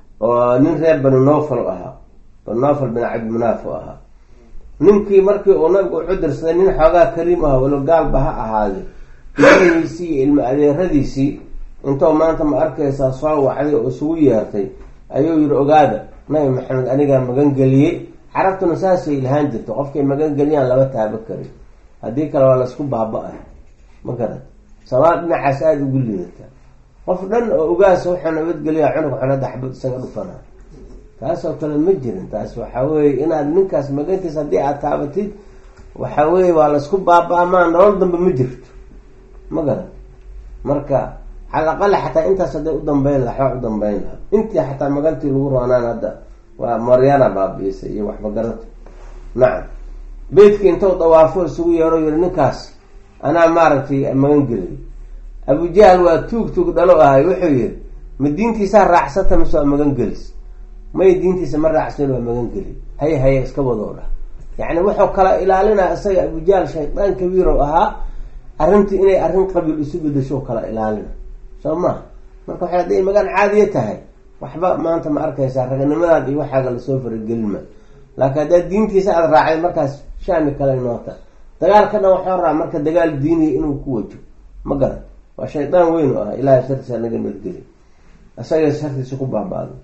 oo nin reer bani nofal ahaa, bani nofal bin cabdimunaaf u ahaa. ninkii markii uu nabigu u cidirsaday nin xoogaa kariim ah walo gaalba ha ahaaday, ilmihiisii iyo ilma adeeradiisii intuu maanta ma arkaysaa soo wacday oo isugu yeertay ayuu yihi ogaada nabi maxamed anigaa magangeliyey. carabtuna saasay ilhaan jirto, qofkay magangeliyaan lama taabo karin, haddii kale waa laisku baaba-ay. ma garan samaal dhinacaas aada ugu liidata. qof dhan oo ogaasa wuxuu nabadgeliyaa cunug xunada xabad isaga dhufana, taasoo kale ma jirin. taas waxaa weeye inaad ninkaas magantiis haddii aad taabatid waxaa weeye waa laisku baaba-a, maa nolol dambe ma jirto. ma garan marka cala aqali xataa intaas hadday u dambeyn laha waxba u dambeyn laha. intii xataa magantii lagu roonaan hadda waa moryana baabiisay iyo waxba garata. nacam beydkii intuu dawaafo isugu yeero yiri ninkaas anaa maaragtay magan geliyay. abujahl waa tuug dhalo ahay, wuxuu yihi ma diintiisaa raacsata mise waa magan gelis? may diintiisa ma raacsan waa magan geli. haye iska wadoo dhah. yacni wuxuu kala ilaalinaa isaga abujahl shaydaan kabiirow ahaa, arrintii inay arrin qabiil isu bedasho kala ilaalina soo maa. marka waxay hadday magan caadiya tahay waxba maanta ma arkaysaa raganimadaad iyo waxaaga lasoo faragelima. laakiin haddaad diintiisa aada raacday markaas shaani kale noota. dagaalka dhan waxaa raa marka dagaal diiniya inuu ku wajo. ma garan waa shaydaan weyn u ah, ilaahay shartiisa naga madgeli, isaga shartiisa ku baaba-do.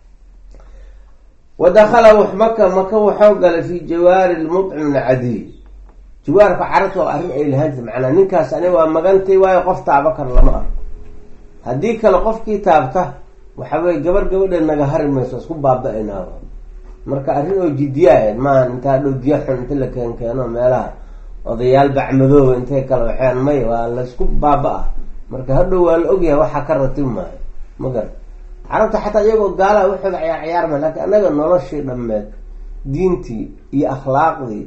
wadakala maka waxuu galay fi jawaari lmudcim min cadiy. jawaarka carabta waa arrin ay lahaanta, macnaa ninkaas aniga waa magantay waayo qof taaba kar lama arko. haddii kale qofkii taabta waxa weye gabadheed naga hari mayso, isku baaba-aynaa. marka arrin oo jidiya ahayd maaha intaa dhow diya xun inta la keenkeeno meelaha odayaal bacmadooba intay kala waxeen may waa laisku baaba-a. marka hadhow waa la ogyahay waxaa ka ratib maayo. ma garan carabta xataa iyagoo gaalaha waxooda ciyaarma, laakiin anaga noloshii dhammeed diintii iyo akhlaaqdii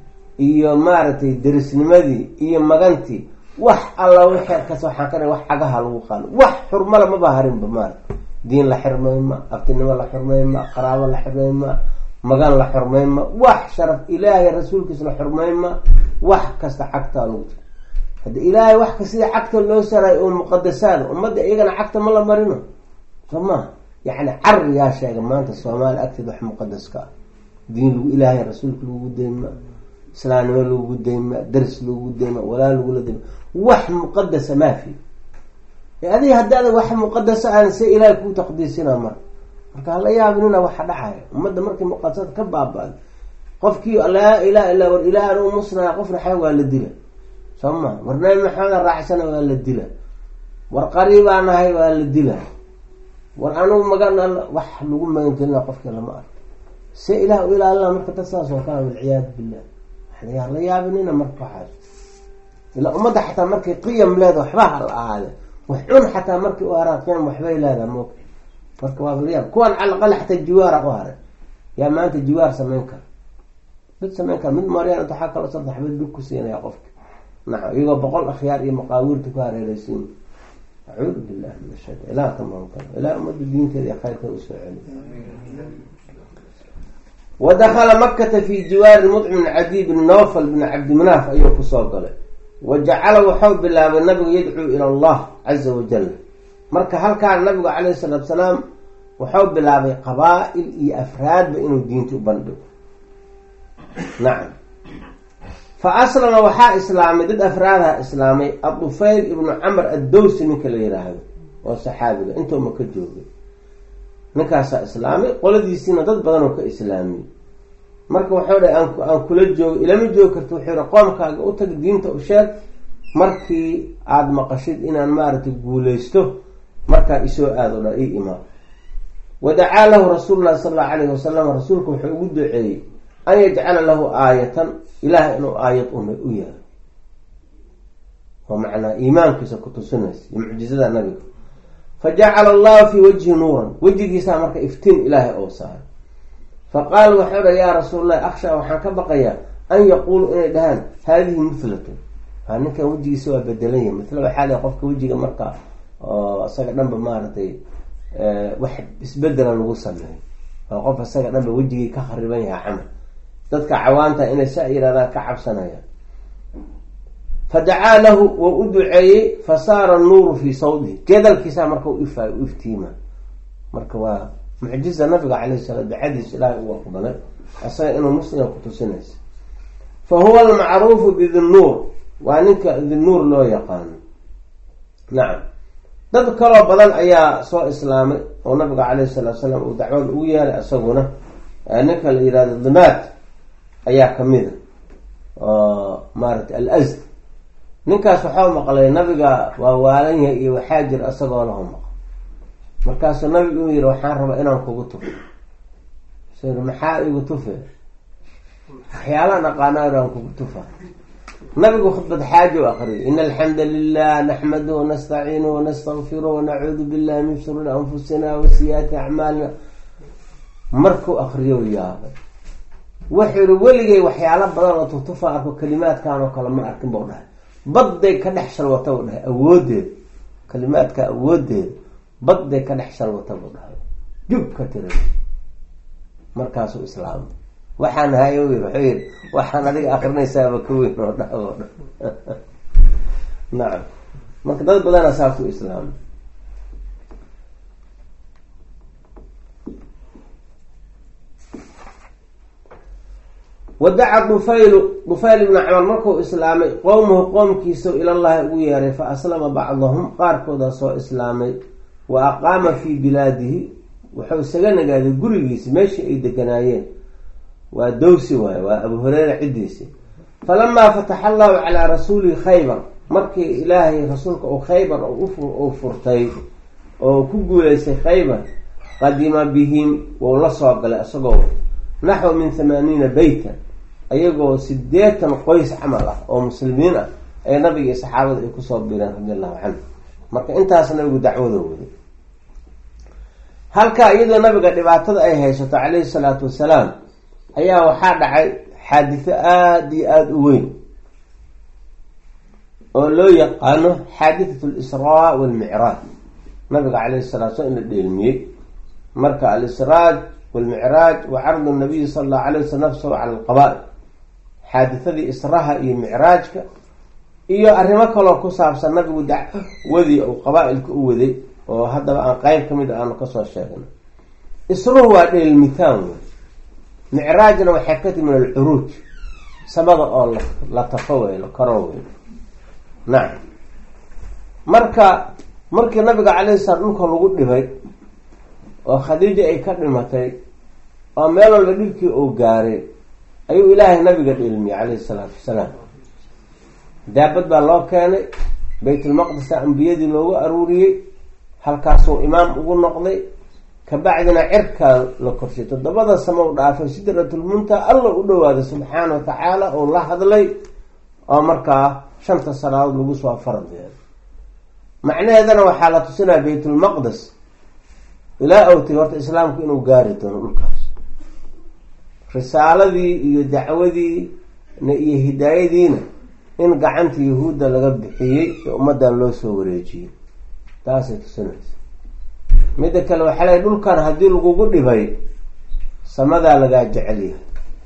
iyo maaragtay derisnimadii iyo magantii wax alla wixii kas waxaan ka dhig wax cagaha lagu qaado, wax xurmala maba harinba. maarata diin la xirmayma, aftinimo la xurmayma, qaraabo la xurmayma, magan la xurmayma, wax sharaf ilaahay rasuulkiisa la xurmayma, wax kasta cagtaa lagu jiro. hadda ilaahay wax ka sida cagta loo saray oo muqadasaada ummadda iyagana cagta ma la marino soo maha. yacni cariyaa sheega maanta soomaali agteed wax muqadaska ah, diin lagu ilaahay rasuulka lagu dayma, islaamnimo lagu dayma, daris lagu dayma, walaa lagula dayma, wax muqadasa maafi. adiga haddaada wax muqadasa aan se ilaahay kuu taqdiisina marka hala yaabinina waxa dhacaya ummadda markii muqadasada ka baaba-da. qofkii laa ilaha illa war ilaah anu musnaa qofna xay waa la dila soo ma. war nabi maxamed raacsana waa la dila, war qariibaa nahay waa la dila, war anugu magan wax lagu magantelina qofkii lama arko. se ilaah u ilaalina marka dad saas oo kale walciyaadu billah hala yaabinina marka waxaas. ilaa ummadda xataa markay qiyam leeda waxba hal ahaade wax cun xataa markii u haraa qiyam waxbay leedaha moog. marka waa la yaab kuwan calaqal xataa jiwaara u haray yaa maanta jiwaar samayn kara, mid samayn kara mid maryaan inta waxaa kaloo saddex bad dhug ku siinaya qofka. nacam iyagoo 100 akhyaar iyo maqaawiirta ku hareeraysiin. acuudu billahi min ashaytaan. ilaa kamaanka ilaa ummadda diinteeda iyo khayrka usoo celi. wadakala makata fi jiwaari mudcim bin cadiy bin nofal bin cabdimunaaf ayuu kusoo galay. wajacala wuxuu bilaabay nabigu yadcuu ila allah caza wajal. marka halkaan nabigu calayhi salaatu salaam wuxuu bilaabay qabaa-il iyo afraadba inuu diinta u bandhigo. nacam fa aslama waxaa islaamay dad afraadaha islaamay adufayl ibnu camr addowsi ninka la yiraahdo oo saxaabiga intoo maka joogay. ninkaasaa islaamay qoladiisiina dad badan oo ka islaamiyey. marka wuxuu dhahay aan kula joogo ilama joogi karto. wuxuu yihi qoomkaaga u tag diinta u sheeg, markii aada maqashid inaan maaragtay guuleysto markaa isoo aado dha ii imaa. wadacaa lahu rasuulu llahi sala allahu alayhi wasalam, rasuulku wuxuu ugu duceeyey an yajcala lahu aayatan ilahay inuu aayad u yahay oo macnaa iimaankiisa ku tusinaysa iyo mucjizada nabiga. fajacala allahu fii wajhi nuuran, wejigiisaa marka iftiin ilaahay oo saaray. faqaala waxau dha yaa rasuulallahi akhshaa waxaan ka baqayaa an yaquulu inay dhahaan haadihi mithlatun, waa ninkan wejigiisa waa bedelan yahay. mithla waxaa la qofka wejiga marka oo isaga dhanba maaragtay wax isbedela lagu sameeyo, waa qof isaga dhanba wejigii ka khariban yahay camal. dadka cawaanta inay saa yirahdaan ka cabsanayaan. fadacaa lahu wou u duceeyey fasaara nuuru fii sawdihi, jeedalkiisaa marka u iftiima. marka waa mucjiza nabiga calayhi salaam, ducadiisa ilaahay u aqbalay isaga inuu muslimka ku tusinaysa. fa huwa almacruufu bidinnuur, waa ninka dinnuur loo yaqaano. nacam, dad kaloo badan ayaa soo islaamay oo nabiga calayhi salaatu salaam uu dacwada ugu yeelay. isaguna ninka la yihahdo dimaad ayaa kamida oo maaragtay al-asd, ninkaas waxaa maqlay nabiga waa waalan yahay iyo waxaa jir isagoo laho maqo. markaasuu nabigu u yihi waxaan rabaa inaan kugu tufo. maxaa igu tufe? waxyaalaan aqaanaan kugu tufa. nabigu khudbad xaajo u aqriyay, in alxamda lilah naxmaduhu wanastaciinuhu wanastagfiruh wanacuudu billahi min shuruuri anfusina wasiyaati acmaalina. markuu akriyo yaabay, wuxuu yihi weligay waxyaalo badan oo tutufa arko kalimaadkan oo kale ma arkin bau dhahay. badday ka dhex shalwata buu dhahay, awoodeed kalimaadka awoodeed badday ka dhex shalwata buu dhahay, jub ka tira. markaasuu islaamay. waxaan hayo wuxuu yidhi waxaan adiga akrinaysaaba ka weyn oo dha oo dhan. nacam, marka dad badana saas u islaamay. wadaca dufayl ibnu camar markuu islaamay qowmuhu qoomkiisa ilallahi ugu yeeray, fa aslama bacdahum, qaarkooda soo islaamay. wa aqaama fii bilaadihi, wuxuu isaga nagaaday gurigiisi meeshii ay deganaayeen. waa dowsi waaye, waa abu hureyra ciddiisi. falamaa fataxa allahu calaa rasuulihi khaybar, markii ilaahay rasuulka uu khaybar uu furtay oo ku guuleystay khaybar, qadima bihim, wou la soo galay isagoo naxwa min 80 beyta, ayagoo 80 qoys camal ah oo muslimiin ah ee nabiga iyo saxaabada ay kusoo biireen radi allahu canhu. marka intaas nabigu dacwado waday. halkaa iyadoo nabiga dhibaatada ay haysato calayhi salaatu wasalaam ayaa waxaa dhacay xaaditho aada iyo aada u weyn oo loo yaqaano xaadithatu alisraa walmicraaj. nabiga calayhi salatu slam in la dheelmiyey. marka alisraaj walmicraaj wa cardu nabiyi sala allahu alay waslm nafsahu cala alqaba'il, xaadithadii israha iyo micraajka iyo arrimo kaloo ku saabsan nabigu dacwadii uu qabaa-ilka u waday oo haddaba aan qeyb ka mid aanu kasoo sheegno. isruhu waa dheelmitaan wey, micraajna waxay ka timi min alcuruuj, samada oo la tafo wey, la karo wey. nacam, markii nabiga calayhi salaam dhulka lagu dhibay oo khadiija ay ka dhimatay oo meel walba dhibkii uu gaaray, ayuu ilaahay nabiga dheelmiyey calayhi salaatu wasalaam. daabad baa loo keenay, baytulmaqdisa ambiyadii loogu aruuriyey, halkaasuu imaam ugu noqday. kabacdina cirkaa la korshay, 7 samo u dhaafay, sidratulmuntaha alla u dhawaaday subxaana wa tacaala oo la hadlay, oo markaa 5 salaadood lagu soo farad yeelay. macnaheedana waxaa la tusinaya baytulmaqdes ilaa awtay horta islaamku inuu gaari doono dhulkaas. risaaladii iyo dacwadii iyo hidaayadiina in gacanta yahuudda laga bixiyey ee ummadan loo soo wareejiyey, taasay tusinaysa. midda kale waxaa leeyahay dhulkan haddii lagugu dhibay, samadaa lagaa jecel yahay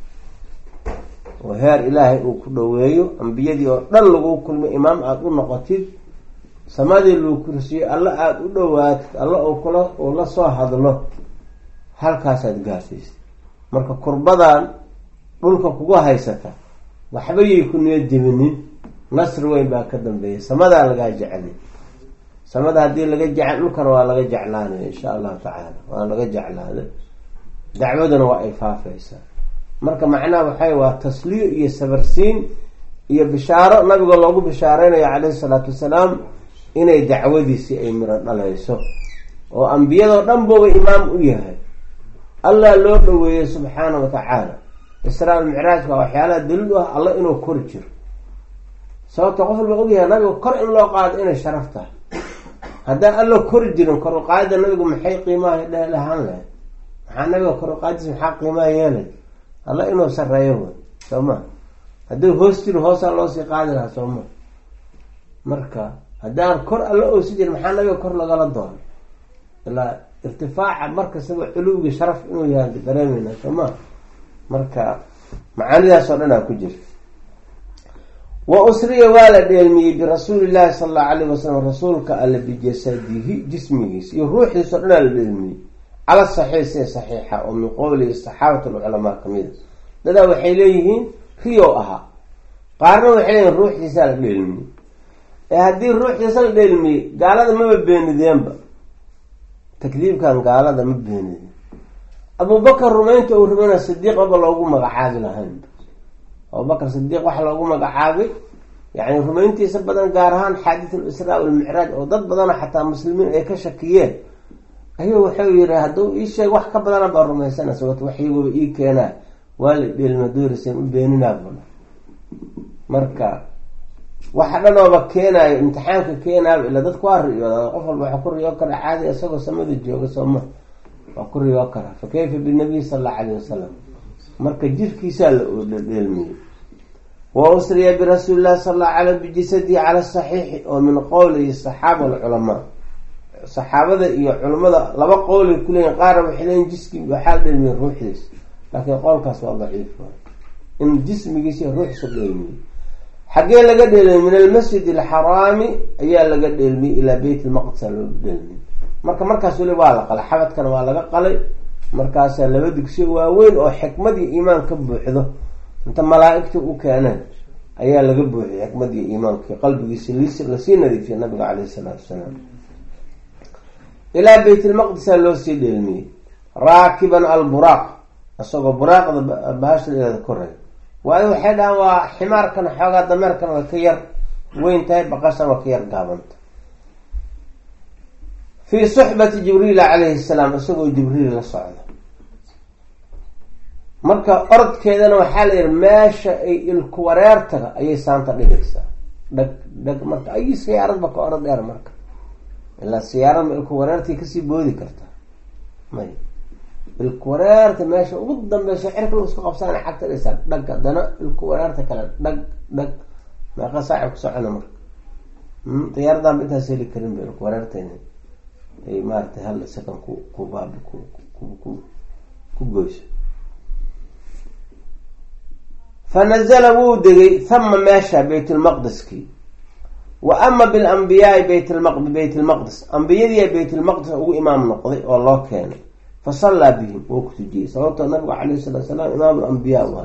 oo heer ilaahay uu ku dhaweeyo, ambiyadii oo dhan lagu kulmay, imaam aada u noqotid, samadii lagu kursiyo, alla aada u dhawaatid, alla uu la soo hadlo, halkaasaad gaarsiisay. marka kurbadan dhulka kugu haysata waxba yay ku niyad jebinin, nasri weyn baa ka dambeeya. samadaa lagaa jecelay, samada haddii laga jecel dhulkana waa laga jeclaanaya insha allahu tacaala, waa laga jeclaaday. dacwaduna waa ay faafaysaa. marka macnaha waxay waa tasliyo iyo sabarsiin iyo bishaaro nabiga loogu bishaareynayo calayhi salaatu wasalaam inay dacwadiisii ay miro dhalayso, oo ambiyadoo dhan booba imaam u yahay. allah loo dhaweeyey subxaana wa tacaala, israa micraajka waxyaalaha daliil u ah alla inuu kori jiro. sababta qof walba ogyahay nabiga kor in loo qaado inay sharaf tahay. haddaan alla kori jirin kor u qaadida nabigu maxay qiimaha lahaan lahay? maxaa nabiga kor u qaadisa maxaa qiimaha yeelay? alla inuu sareeyo way sooma. haddii hoos jiro hoosaa loosii qaadi lahaa sooma. marka haddaan kor alla oosi jirin maxaa nabiga kor lagala doono? ilaa irtifaaca markastaba culuwgii sharaf inuu yahay dareemayna sooma. marka macaanidaas oo dhan aa ku jirta. wa usriya waa la dheelmiyey birasuulillahi sala allahu alayhi wasalam, rasuulka alla bijasadihi jismigiis iyo ruuxiis oo dhan aa la dheelmiyey cala saxiix see saxiixa oo min qowlihi saxaabatu lculamaa kamida. dadaa waxay leeyihiin riyow ahaa, qaarna waxay leeyihiin ruuxdiisaa la dheelmiyey. haddii ruuxdiisa la dheelmiyey gaalada maba beenideenba, takdiibkan gaalada ma beenideen. abubakar rumaynta uu rumayna sidiiq aba loogu magacaabi lahayn. abubakar sidiiq waxa loogu magacaabay yani rumayntiisa badan, gaar ahaan xaadith al-israa walmicraaj oo dad badana xataa muslimiin ay ka shakiyeen, ayuu wuxuu yihi hadduu ii sheeg wax ka badana baa rumaysanaysa, wat waxyiguba ii keenaa waa la dheelma doorisan u beeninaa bula. marka waxa dhanooba keenaayo imtixaanka keenaaba ila dadku waa riyooda. qof walba waxaa ku riyoo kara caadi isagoo samada jooga sooma, waa ku riyoo kara. fa kayfa binabiy sala allahu alayhi wasalam. marka jirkiisaa la dheelmiyey. wa usriya birasuuli llahi sala allahu alay bijisadihi cala saxiixi oo min qowlihi saxaaba alculamaa. saxaabada iyo culamada laba qowlay kuleeyihin. qaarna waxay leeyihin jiski waxaa la dheelmiyey ruuxdiis, laakiin qowlkaas waa daciif in jismigiis iyo ruuxdiisa dheelmiyey. xaggee laga dheelmiyey? min almasjid alxaraami ayaa laga dheelmiyey ilaa beyt lmaqdisa loo dheelmiyey. markaas weli waa la qalay, xabadkana waa laga qalay. markaasaa laba digsiyo waaweyn oo xikmad iyo iimaan ka buuxdo inta malaa-igta u keeneen ayaa laga buuxiyay xikmad iyo iimaanki qalbigiisa lasii nadiifiyay nabiga caleyhi salaatu wasalaam. ilaa beyt lmaqdisa loo sii dheelmiyey raakiban alburaaq, isagoo buraaqda bahashadeeda koray. waayo waxay dhahaan waa ximaarkan xoogaa dameerkan way ka yar weyn tahay, baqashan waa ka yar gaabanta. fii suxbati jibriil calayhi salaam, isagoo jibriil la socda. marka orodkeedana waxaa la yihi meesha ay ilku wareertaga ayay saanta dhigaysaa. dhag marka ay siyaaradba ka orod dheer marka, ilaa siyaaradma ilku wareertay kasii boodi kartaa may. ilku wareerta meesha ugu dambeyso cirka lagu isku qabsana xagta dhaysaa dhag, haddana ilku wareerta kale dhag meeqa saaci ku socona marka. diyaaradanba intaas heli karin ba ilku wareertayna ay maaratay hal sakan ku baabi ku goyso. fanazala wuu degay hama meesha bayt lmaqdiskii. wa ama bilambiyaai bayt lmaqdis, ambiyadii bayt lmaqdis ugu imaam noqday oo loo keenay. fasallaa bihim wuu ku tujiyey, sababtoo nabigu calayhi salatu salaam imaam lambiyaa u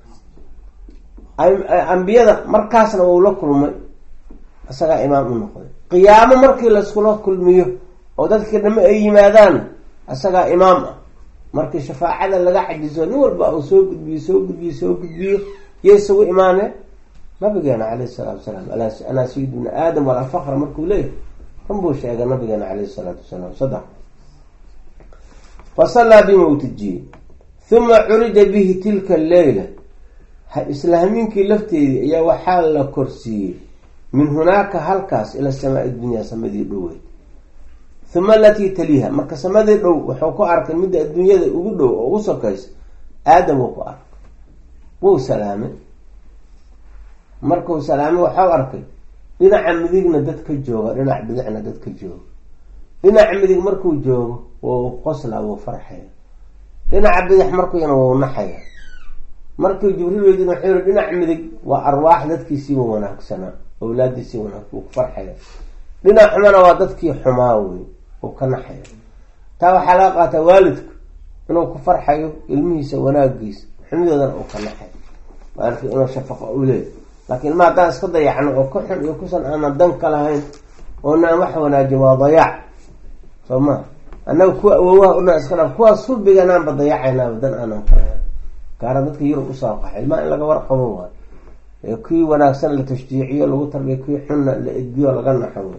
aha. ambiyada markaasna wuu la kulmay, isagaa imaam u noqday. qiyaamo markii laiskula kulmiyo oo dadkii dhame ay yimaadaan, isagaa imaam ah. markii shafaacada laga cajiso nin walba uu soo gudbiyo yay isugu imaaneen nabigeena caleyhi salaatu wasalaam. anaa sayiduna aadam walaa fakra markuu leeyahy run buu sheegay nabigeena caleyhi salaatu wasalaam saddex. fasallaa bima uu tujiyey. uma curija bihi tilka alleyla, isla hamiinkii lafteedii ayaa waxaa la korsiiyey min hunaaka halkaas ila samaa dunyaa, samadii dhoweyd. uma alatii taliiha, marka samadii dhow wuxuu ku arkay midda adduunyada ugu dhow oo ugu sokaysa aadam wuu ku arkay. wuu salaamay. markuu salaamay waxau arkay dhinaca midigna dad ka jooga, dhinac bidixna dad ka jooga. dhinaca midig markuu joogo wuu qoslaa, wuu farxaya. dhinaca bidix markuuna wuu naxaya. markuu jibriil weydin wuxuu yihi dhinac midig waa arwaax dadkiisiiba wanaagsanaa, awlaadiisii wanaag wuu ku farxaya. dhinac xumana waa dadkii xumaa wey, uu ka naxaya. taa waxaa laga qaataa waalidku inuu ku farxayo ilmihiisa wanaagiisa, xumidoodana uu ka naxayo. waalidku inuu shafaqo u leeyahy. laakiin ilma haddaan iska dayacno oo ku xun iyo kusan aanan dan ka lahayn oonaan wax wanaajin waa dayaac soo maa. annaga kuwa awoowaha unaa iska dha kuwaas sulbiganaanba dayacaynaaba dan aanan ka lahayn. gaara dadka yurub usoo qaxay ilmaa in laga warqabo waayo, kii wanaagsan la tashjiiciyo lagu tarbiya, kii xunna la edbiyo laga naxo.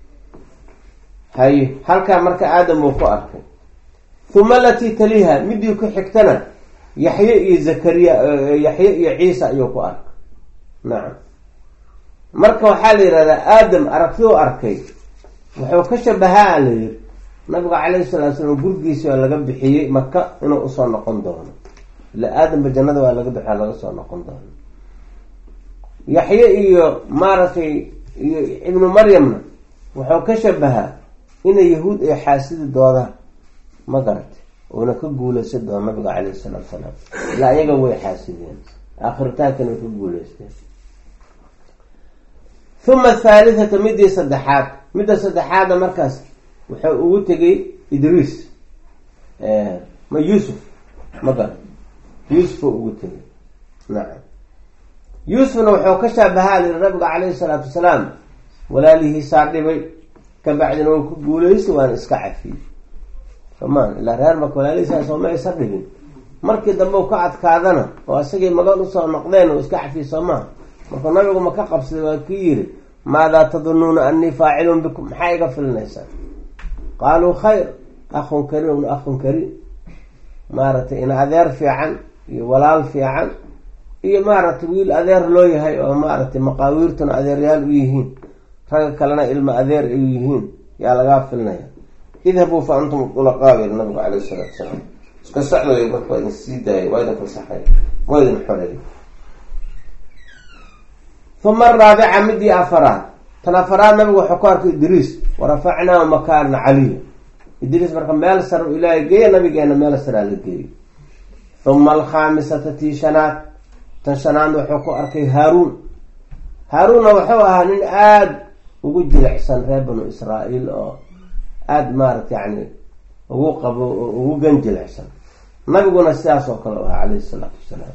haye halkaa marka aadam uu ku arkay. uma alatii taliiha, midii ku xigtana yaxye iyo zakariya, yaxye iyo ciisa ayuu ku arkay. nacam, marka waxaa la yihahdaa aadam aragtiduu arkay wuxuu ka shabahaa la yiri nabiga calayhi salatu salaam gurigiisi waa laga bixiyey maka inuu usoo noqon doono, ila aadamba jannada waa laga bixiya laga soo noqon doono. yaxye iyo maaragtay iyo ibnu maryamna wuxuu ka shabahaa inay yahuud ay xaasidi doodaan, ma garatay, uuna ka guulaysan doono nabiga calayhi salaatu salaam. ilaa iyaga way xaasideen, aakhiritaankan way ka guulaysteen. uma athalithata midii saddexaad, midda saddexaadna markaas wuxuu ugu tegay idriis ma yuusuf, ma garat, yuusuf oo ugu tegay. nacam, yuusufna wuxuu ka shaabahaa liri nabiga calayhi salaatu wasalaam, walaalihiisaa dhibay kabacdina wuu ku guulaysa waana iska cafiyey. somaan ilaa reer marka walaalihiisaa sooma aysa dhibin, markii dambe u ka adkaadana oo isagay magan usoo noqdeen oo iska cafiyey soomaa. markuu nabigu ma ka qabsaday waa kii yiri maadaa tadunuuna anii faacilun bikum, maxaa iga filinaysaan? qaaluu khayr, akhun kariim akhun kariim, maaragtay in adeer fiican iyo walaal fiican iyo maaragtay wiil adeer loo yahay oo maaragtay maqaawiirtuna adeeryaal u yihiin, ragga kalena ilma adeer ay yihiin, yaa lagaa filinaya. idhabuu fa antum ulaqaa yiri nabigu calayhi salaatu wasalaam, iska socday marka waa idin sii daayay, waa idin fasaxay, waa idin xoreeyay. uma araabica midii afaraad, tan afaraad nabigu wuxuu ku arkay idriis, warafacnaahu makaana caliya. idriis marka meel sar u ilaahay geeya, nabigeena meel saraa la geeyey. uma alkhaamisata tii shanaad, tan shanaadna wuxuu ku arkay haaruun. haaruunna wuxuu ahaa nin aada ugu jilicsan reer banu israa'iil oo aada maarata yani ugu qabo oo ugu gan jilicsan, nabiguna sidaas oo kale u ahaa calayhi salaatu wasalaam.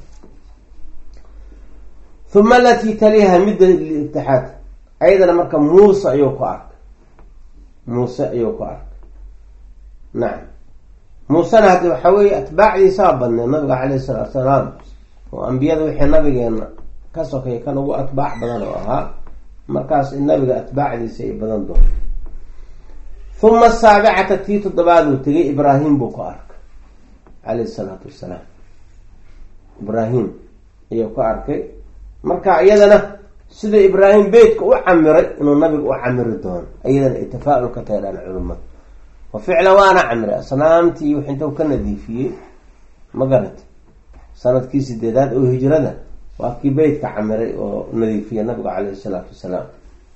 uma alatii taliha midda litixaad, ayadana marka muuse ayuu ku arkay, muuse ayuu ku arkay. nacam, muusena haddi waxaa weeye atbaacdiisaa badneed nabiga calayhi salaatu wasalaam, oo ambiyada wixii nabigeena ka sokay kan ugu atbaac badan oo ahaa, markaas in nabiga atbaacdiisa ay badan doonto. uma asaabicata tii toddobaaduu tegay ibraahim buu ku arkay calayhi salaatu wasalaam, ibraahim ayuu ku arkay. marka iyadana sida ibraahim beytka u camiray inuu nabiga u camiri doono, iyadana ay tafaa-ul ka tahay dhaan culimada. wa ficlan waana camiray, asnaamtii wix intuu ka nadiifiyey, ma garatay, sanadkii 8aad oo hijrada waa kii beytka camiray oo nadiifiyey nabiga calayhi salaatu wasalaam.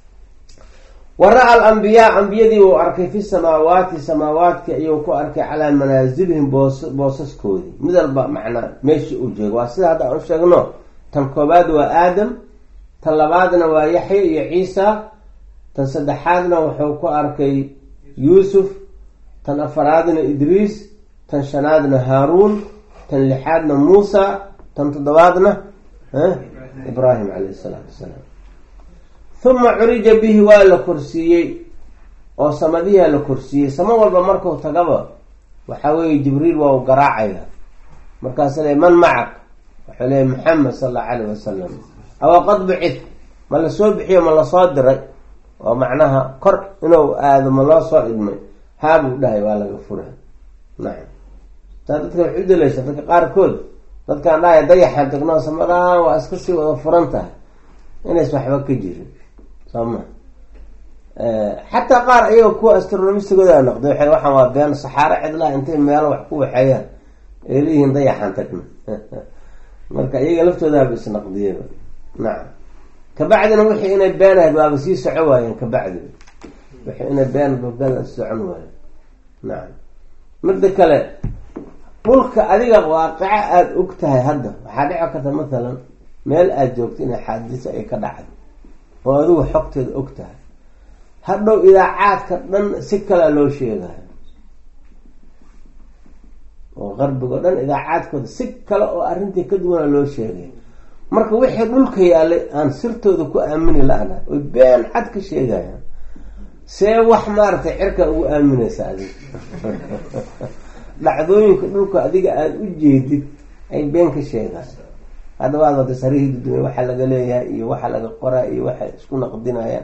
wa ra-a alambiyaa, ambiyadii uu arkay fi samaawaati, samaawaadki ayuu ku arkay calaa manaasilihim boosaskoodii, mid walba macnaa meeshii uu jeego. waa sida hadda aan sheegno, tan koobaad waa aadam, tan labaadna waa yaxya iyo ciisa, tan saddexaadna wuxuu ku arkay yuusuf, tan afaraadna idriis, tan shanaadna haaruun, tan lixaadna muusa, tan toddobaadna ibraahim calayhi salaatu wasalaam. uma curija bihi waa la korsiiyey oo samadihiaa la korsiiyey. samo walba markuu tagaba waxaa weeye jibriil waa u garaacaya, markaas le man macak, wuxuu leeyay maxamed sala allahu calayh wasalam. awa qad bicid, ma la soo bixiyo ma lasoo diray, oo macnaha kor inuu aado ma loo soo idmay, haabuu dhahay waa laga furay. nacam, taa dadka wax u dalaysa dadka qaarkood, dadkaan dhahaya dayaxaan tagno samadaan waa iska sii wada furan tahay, inays waxba ka jirin sooma. xataa qaar ayaga kuwa astronomistigooda noqday waxay waxaan waa been, saxaaro cidlaa intay meelo wax ku waxeeyaan ay leeyihiin dayaxaan tagno marka iyaga laftoodaaba isnaqdiyaba. nacam, kabacdina wixii inay been ahayd waaba sii soco waayeen, kabacdina wixii inay been socon waayen. nacam, mida kale dhulka adiga waaqica aada og tahay hadda, waxaa dhici karta mathalan meel aada joogto inay xaadiso ay ka dhacdo oo adigu xogteeda og tahay, hadhow idaacaadka dhan si kalea loo sheegayo, oo qarbigo dhan idaacaadkooda si kale oo arrintii ka duwana loo sheegay. marka wixii dhulka yaalay aan sirtooda ku aamini la-ana oy been cad ka sheegayaan, see wax maaragtay cirka ugu aaminaysa adiga dhacdooyinka dhulka adiga aada u jeedid ay been ka sheegaan. hadda waad wada sarihii dudume waxa laga leeyahay iyo waxa laga qoraa iyo waxay isku naqdinayaan,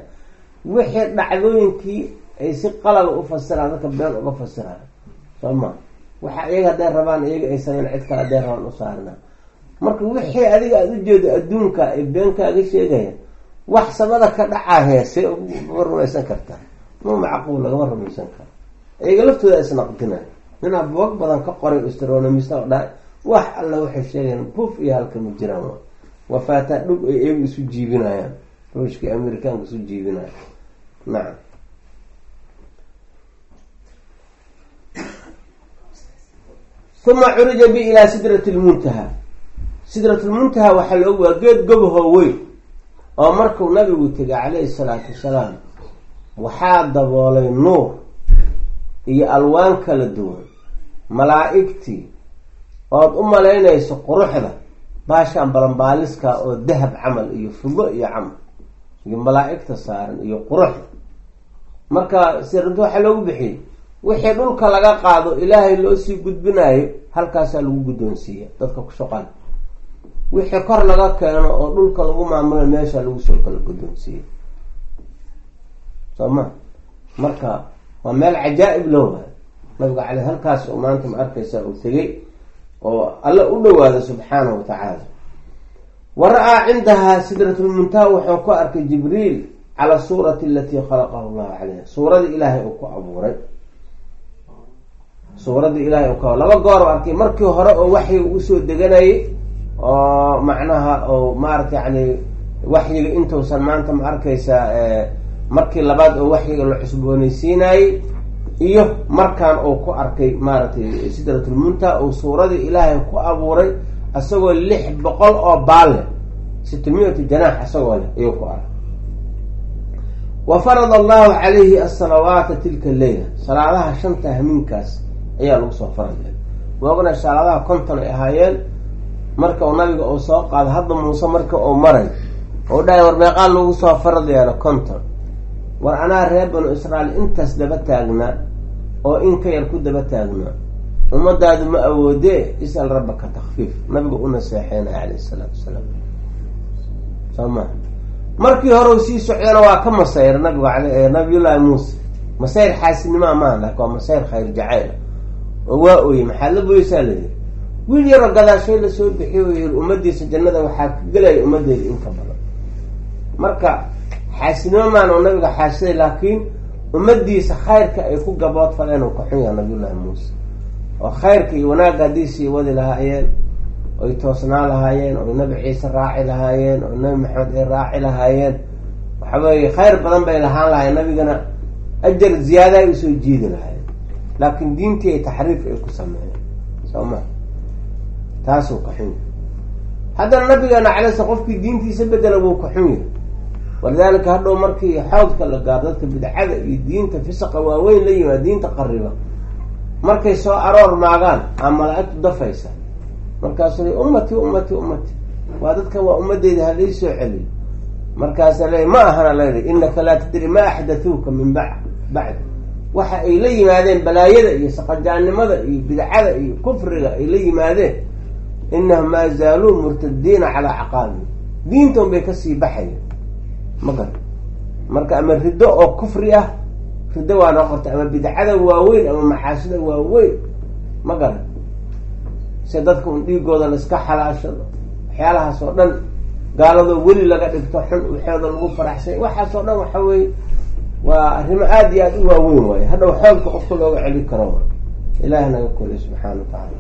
wixii dhacdooyinkii ay si qalaba u fasiraan dadka been uga fasiraan soo ma. waxa iyaga hadday rabaan iyaga ay sameyn cid kale hadday rabaan u saarnaa. marka wixii adiga aada ujeedo adduunka ay beenkaaga sheegaya wax samada ka dhacaa heese ma rumaysan kartaa? ma macquul lagama rumaysan karo. iyaga laftooda isnaqdinay ninaa buwag badan ka qoray astronomista oo dha wax alla waxay sheegayaan buf iyo halka ma jiraan wafaataa dhug ay iyagu isu jiibinayaan, ruushkii amerikaanka isu jiibinaya. nacam. uma curija bi ilaa sidrat lmuntaha. sidrat lmuntaha waxaa loogu waa geed gobahoo weyn oo markuu nabigu tegay calayhi salaatu wasalaam waxaa daboolay nuur iyo alwaan kala duwan, malaa'igtii ood u malaynayso quruxda baashaan balanbaaliska oo dahab camal iyo fido iyo camal iyo malaa'igta saaran iyo quruxda. marka sidratu waxaa loogu bixiyey wixii dhulka laga qaado ilaahay loo sii gudbinayo halkaasaa lagu guddoonsiiya dadka ku shaqan. wixii kor laga keeno oo dhulka lagu maamulo meesha lagu soo kala guddoonsiiya. soo ma marka waa meel cajaa'ib looha nabiga caley halkaas oo maanta ma arkaysaa uu tegay oo alla u dhawaado subxaanahu watacaala. wa ra-aa cindahaa sidratulmuntaha wuxuu ku arkay jibriil cala suurati alatii khalaqahu llahu calayha, suuradii ilaahay uu ku abuuray. suuradii ilaahay uu ka laba goor arkay, markii hore oo waxyiga usoo deganayay oo macnaha oo maarata yani waxyiga intuusan maanta ma arkaysaa markii labaad oo waxyiga la cusboonaysiinayey iyo markaan uu ku arkay maaratay sidratulmuntaha uu suuradii ilaahay ku abuuray isagoo 600 oo baal leh 600 janaax isagoo leh ayuu ku arkay. wa farada allahu calayhi asalawaata tilka leyla, salaadaha 5 hamiinkaas ayaa lagu soo faradee. waogna salaadaha 50 ay ahaayeen marka uu nabiga uu soo qaado. hadda muuse marka uu maray oo dhahay war meeqaa lagu soo faradayaana 50. war anaa reer banu israa'iil intaas daba taagnaa oo in ka yar ku daba taagnaa, ummadaadu ma awoodee isal rabbaka takfiif. nabiga u naseexeynaya calayhi salaatu wasalaam. soo maa markii hore uu sii socdana waa ka masayr nabigu nabiyullaahi muuse. masayr xaasinnimaa maaha, laakin waa masayr khayr jacayl oo waa ooyey. maxaa la booysaa layidhi wiil yaroo gadaashay lasoo bixiy oo yiri ummadiisa jannada waxaa ka gelaya ummadeeda inka badan. marka xaasinimo maan oo nabiga xaasiday, laakiin ummadiisa khayrka ay ku gabood faleen uu ka xun yaha nabiyullaahi muuse. oo khayrka iyo wanaagga haddii sii wadi lahaayeen oy toosnaa lahaayeen oy nabi ciise raaci lahaayeen oo nabi maxamed ay raaci lahaayeen waxa weeye khayr badan bay lahaan lahayen, nabigana ajar ziyaada ay usoo jiidi lahaayeen. laakiin diintii ay taxriif ay ku sameeyeen. soo ma taasuu ka xun yahay. haddana nabigeena calay sl qofkii diintiisa bedela wuu ka xun yahay. walidaalika hadhow markii xawdka la gaaro dadka bidcada iyo diinta fisaqa waaweyn la yimaad diinta qariba markay soo aroor maagaan aa malaa-igtu dafaysa. markaasuu ley ummati ummati ummati, waa dadka waa ummadeyda halay soo celiyo. markaasa le ma ahana layidhi innaka laa tadri ma axdathuuka min bacd. waxa ay la yimaadeen balaayada iyo saqajaannimada iyo bidcada iyo kufriga ay la yimaadeen, inahum maa zaaluu murtadiina calaa caqaabi, diintan bay kasii baxayen. ma garan marka ama riddo oo kufri ah, riddo waa noqorta, ama bidcada waaweyn ama maxaasida waaweyn. ma garan se dadka un dhiigooda la iska xalaashado, waxyaalahaas oo dhan gaaladoo weli laga dhigto xun waxooda lagu faraxsay, waxaas oo dhan waxa weeye waa arrimo aada iyo aada u waaweyn waaye. hadhow xoogka qofka looga celi karo ilaah naga koliy subxaana wa tacaala.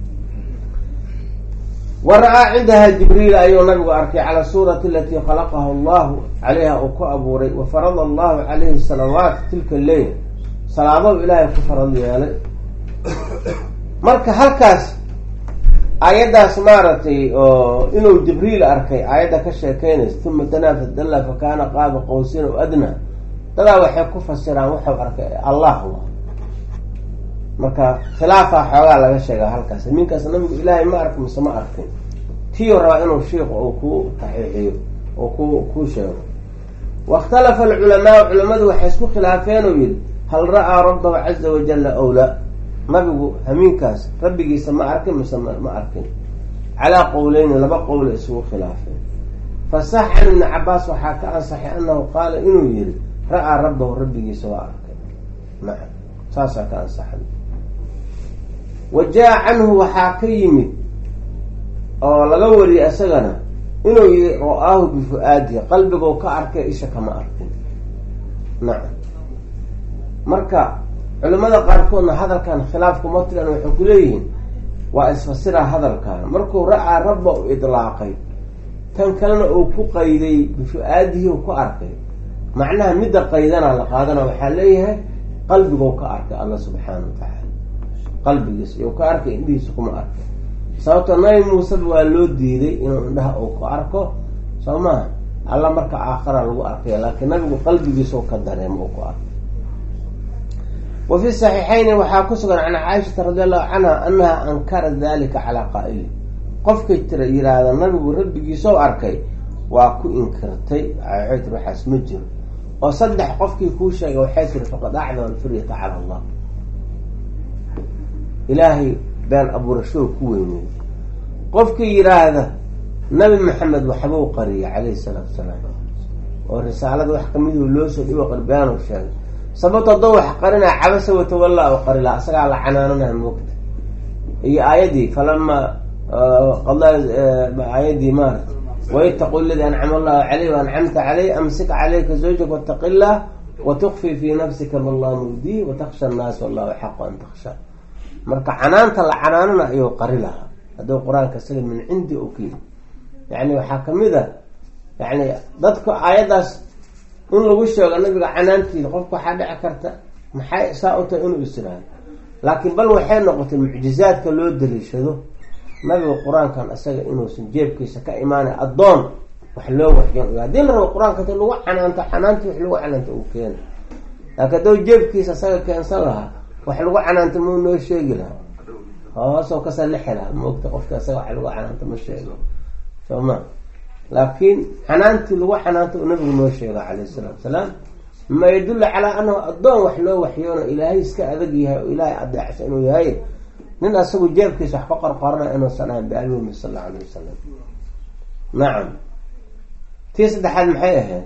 wa ra-aa cindaha jibriil ayuu nabigu arkay cala suurati alatii khalaqahu allahu calayha uu ku abuuray. wa farada allahu calayhi salawaat tilka leyl, salaadow ilaahay ku farad yeelay. marka halkaas aayaddaas maaragtay oo inuu jibriil arkay aayadda ka sheekeynaysa uma danaa fadalla fakaana qaaba qowsin o adnaa, dadaa waxay ku fasiraan wuxuu arkay allah wa. marka khilaafaa xoogaa laga sheegaa halkaas. minkaas nabigu ilaahay ma ark mise ma arkin, tiyo rabaa inuu shiiku uu ku taxiixiyo oo ku sheego. wakhtalafa alculamaau, culamadu waxay isku khilaafeen oo yidhi hal ra-aa rabbahu caza wajalla owlaa, nabigu hamiinkaas rabbigiisa ma arkin mise ma arkin. calaa qowleyni, laba qowle isugu khilaafeen. fasax can ibni cabaas waxaa ka ansaxay annahu qaala inuu yihi ra-aa rabbahu rabbigiisa waa arkay. nacam saasaa ka ansaxay. wajaa canhu waxaa ka yimid oo laga wariyay isagana inuu yii ra-aahu bifu-aadihi qalbigoo ka arkay isha kama arkin. nacam, marka culimada qaarkoodna hadalkan khilaafku matilan waxay ku leeyihiin waa isfasiraa hadalkan markuu ra-aa rabba u idlaaqay tan kalena uu ku qayday bifu-aadihi uu ku arkay, macnaha midda qaydana la qaadana waxaa leeyahay qalbigou ka arkay alla subxaana wa tacaala, qalbigiisa iyou ka arkay, indhihiisa kuma arkay. sababto nabi muuseba waa loo diiday inuu indhaha uu ku arko, soo maha alla marka aakhara lagu arkaya, laakiin nabigu qalbigiisao ka dareemo uu ku arkay. wa fi saxiixayni waxaa ku sugan can caaishata radi allahu canha anaha ankarat dalika calaa qaa'ili, qofkay tira yiraahda nabigu rabbigiisoo arkay waa ku inkirtay, waxay tiri waxaas ma jiro. oo 3 qofkii kuu sheegay waxay tiri faqad acdama alfiryata cala allah, ilaahay been abuurashoo ku weyney. qofkii yiraahda nabi maxamed waxbuu qariyay calayhi salaatu wasalaam, oo risaalada wax kamiduu loo soo dhibo qarbeanu sheegay, sababto haddoo wax qarinaa cabasa watawallaa oo qari laha isagaa la canaananaha moogta. iyo aayadii falama aayadii maarata waitaqu ladii ancama allahu caleyh waancamta caleyh amsik caleyka zawjak wataqi llah watukfi fii nafsika ma allah mubdih wataksha annaas wallahu axaqu an taksha. marka canaanta la canaanana ayuu qari lahaa hadduu qur-aanka isaga min cindi u ka yimi. yani waxaa kamid a yani dadka aayaddaas in lagu sheego nabiga canaantiisa qofka waxaa dhici karta maxay saa u tahay inuu israado, laakiin bal waxay noqotay mucjizaadka loo daliishado nabiga qur-aankan isaga inuusan jeebkiisa ka imaanay addoon wax loo waxyo. haddii la rabo qur-aanka ta lagu canaanto xanaantii wax lagu canaanto uu keena, laakiin hadduu jeebkiisa isaga keensan lahaa wax lagu canaanto mau noo sheegi lahaa, hoosoo kasoo lixi lahaa maogta qofka isaga wax lagu canaanto ma sheego sooma. laakiin xanaantii lagu xanaanto uu nabigu noo sheega calayhi salaatu wasalaam mima yadullu calaa anahu addoon wax loo waxyoono ilaahay iska adag yahay oo ilaahay adeecsa inuu yahay, nin asagu jeebkiisa wax ka qorqorana inuusan ahayn biabiumi sal allau alayh wasalam. nacam, tii 3aad maxay ahayd?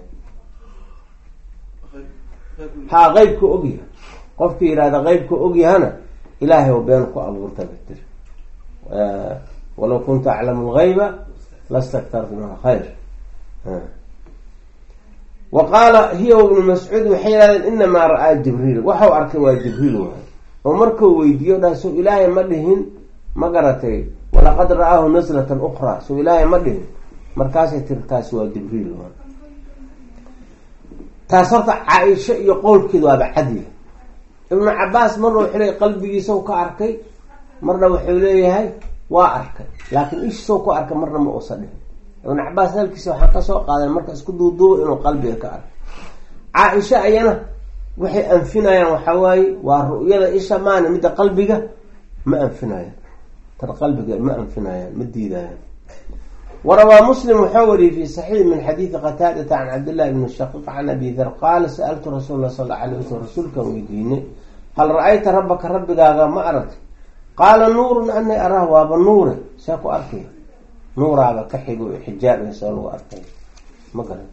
haa, qeybka ogyahay. qofkii yihahda qeybka ogyahana ilaahay oo been ku abuurta batir, walaw kunta aclamu lgayba lastaktartu min alkhayr. wa qaala hiya ibnu mascuud waxay yihahdeen inamaa ra-aa jibriil, waxau arkay waa jibriil waay. oo markuu weydiiyo dha soo ilaahay ma dhihin ma garatay walaqad ra-aahu naslatan ukraa, soo ilaahay ma dhihin, markaasay tiri taasi waa jibriil waay. taas horta caaisho iyo qowlkeeda waaba cadya. ibnu cabaas marna wuxuu leeyahy qalbigiisau ka arkay, marna wuxuu leeyahay waa arkay, laakiin ishiisau ku arkay marna ma uusa dhihin. ibnu cabaas halkiisa waxaan kasoo qaadan marka isku duuduuba inuu qalbiga ka arkay. caaisha ayana waxay anfinayaan waxaa waaye waa ru'yada isha maana midda qalbiga ma anfinayaan, tan qalbiga ma anfinayaan, ma diidayaan. warawaa muslim wuxuu wariyey fi saxiix min xadiidi qataadata can cabdillahi bni shaqiiq can abi dar qaala sa'altu rasuul lah sal alay waslm, rasuulkan weydiinay hal ra-ayta rabbaka rabbigaaga ma aragtay? qaala nuurun ani araah, waaba nuure, see ku arkaya? nuuraaba ka xigo xijaabaysa lagu arkay ma garan.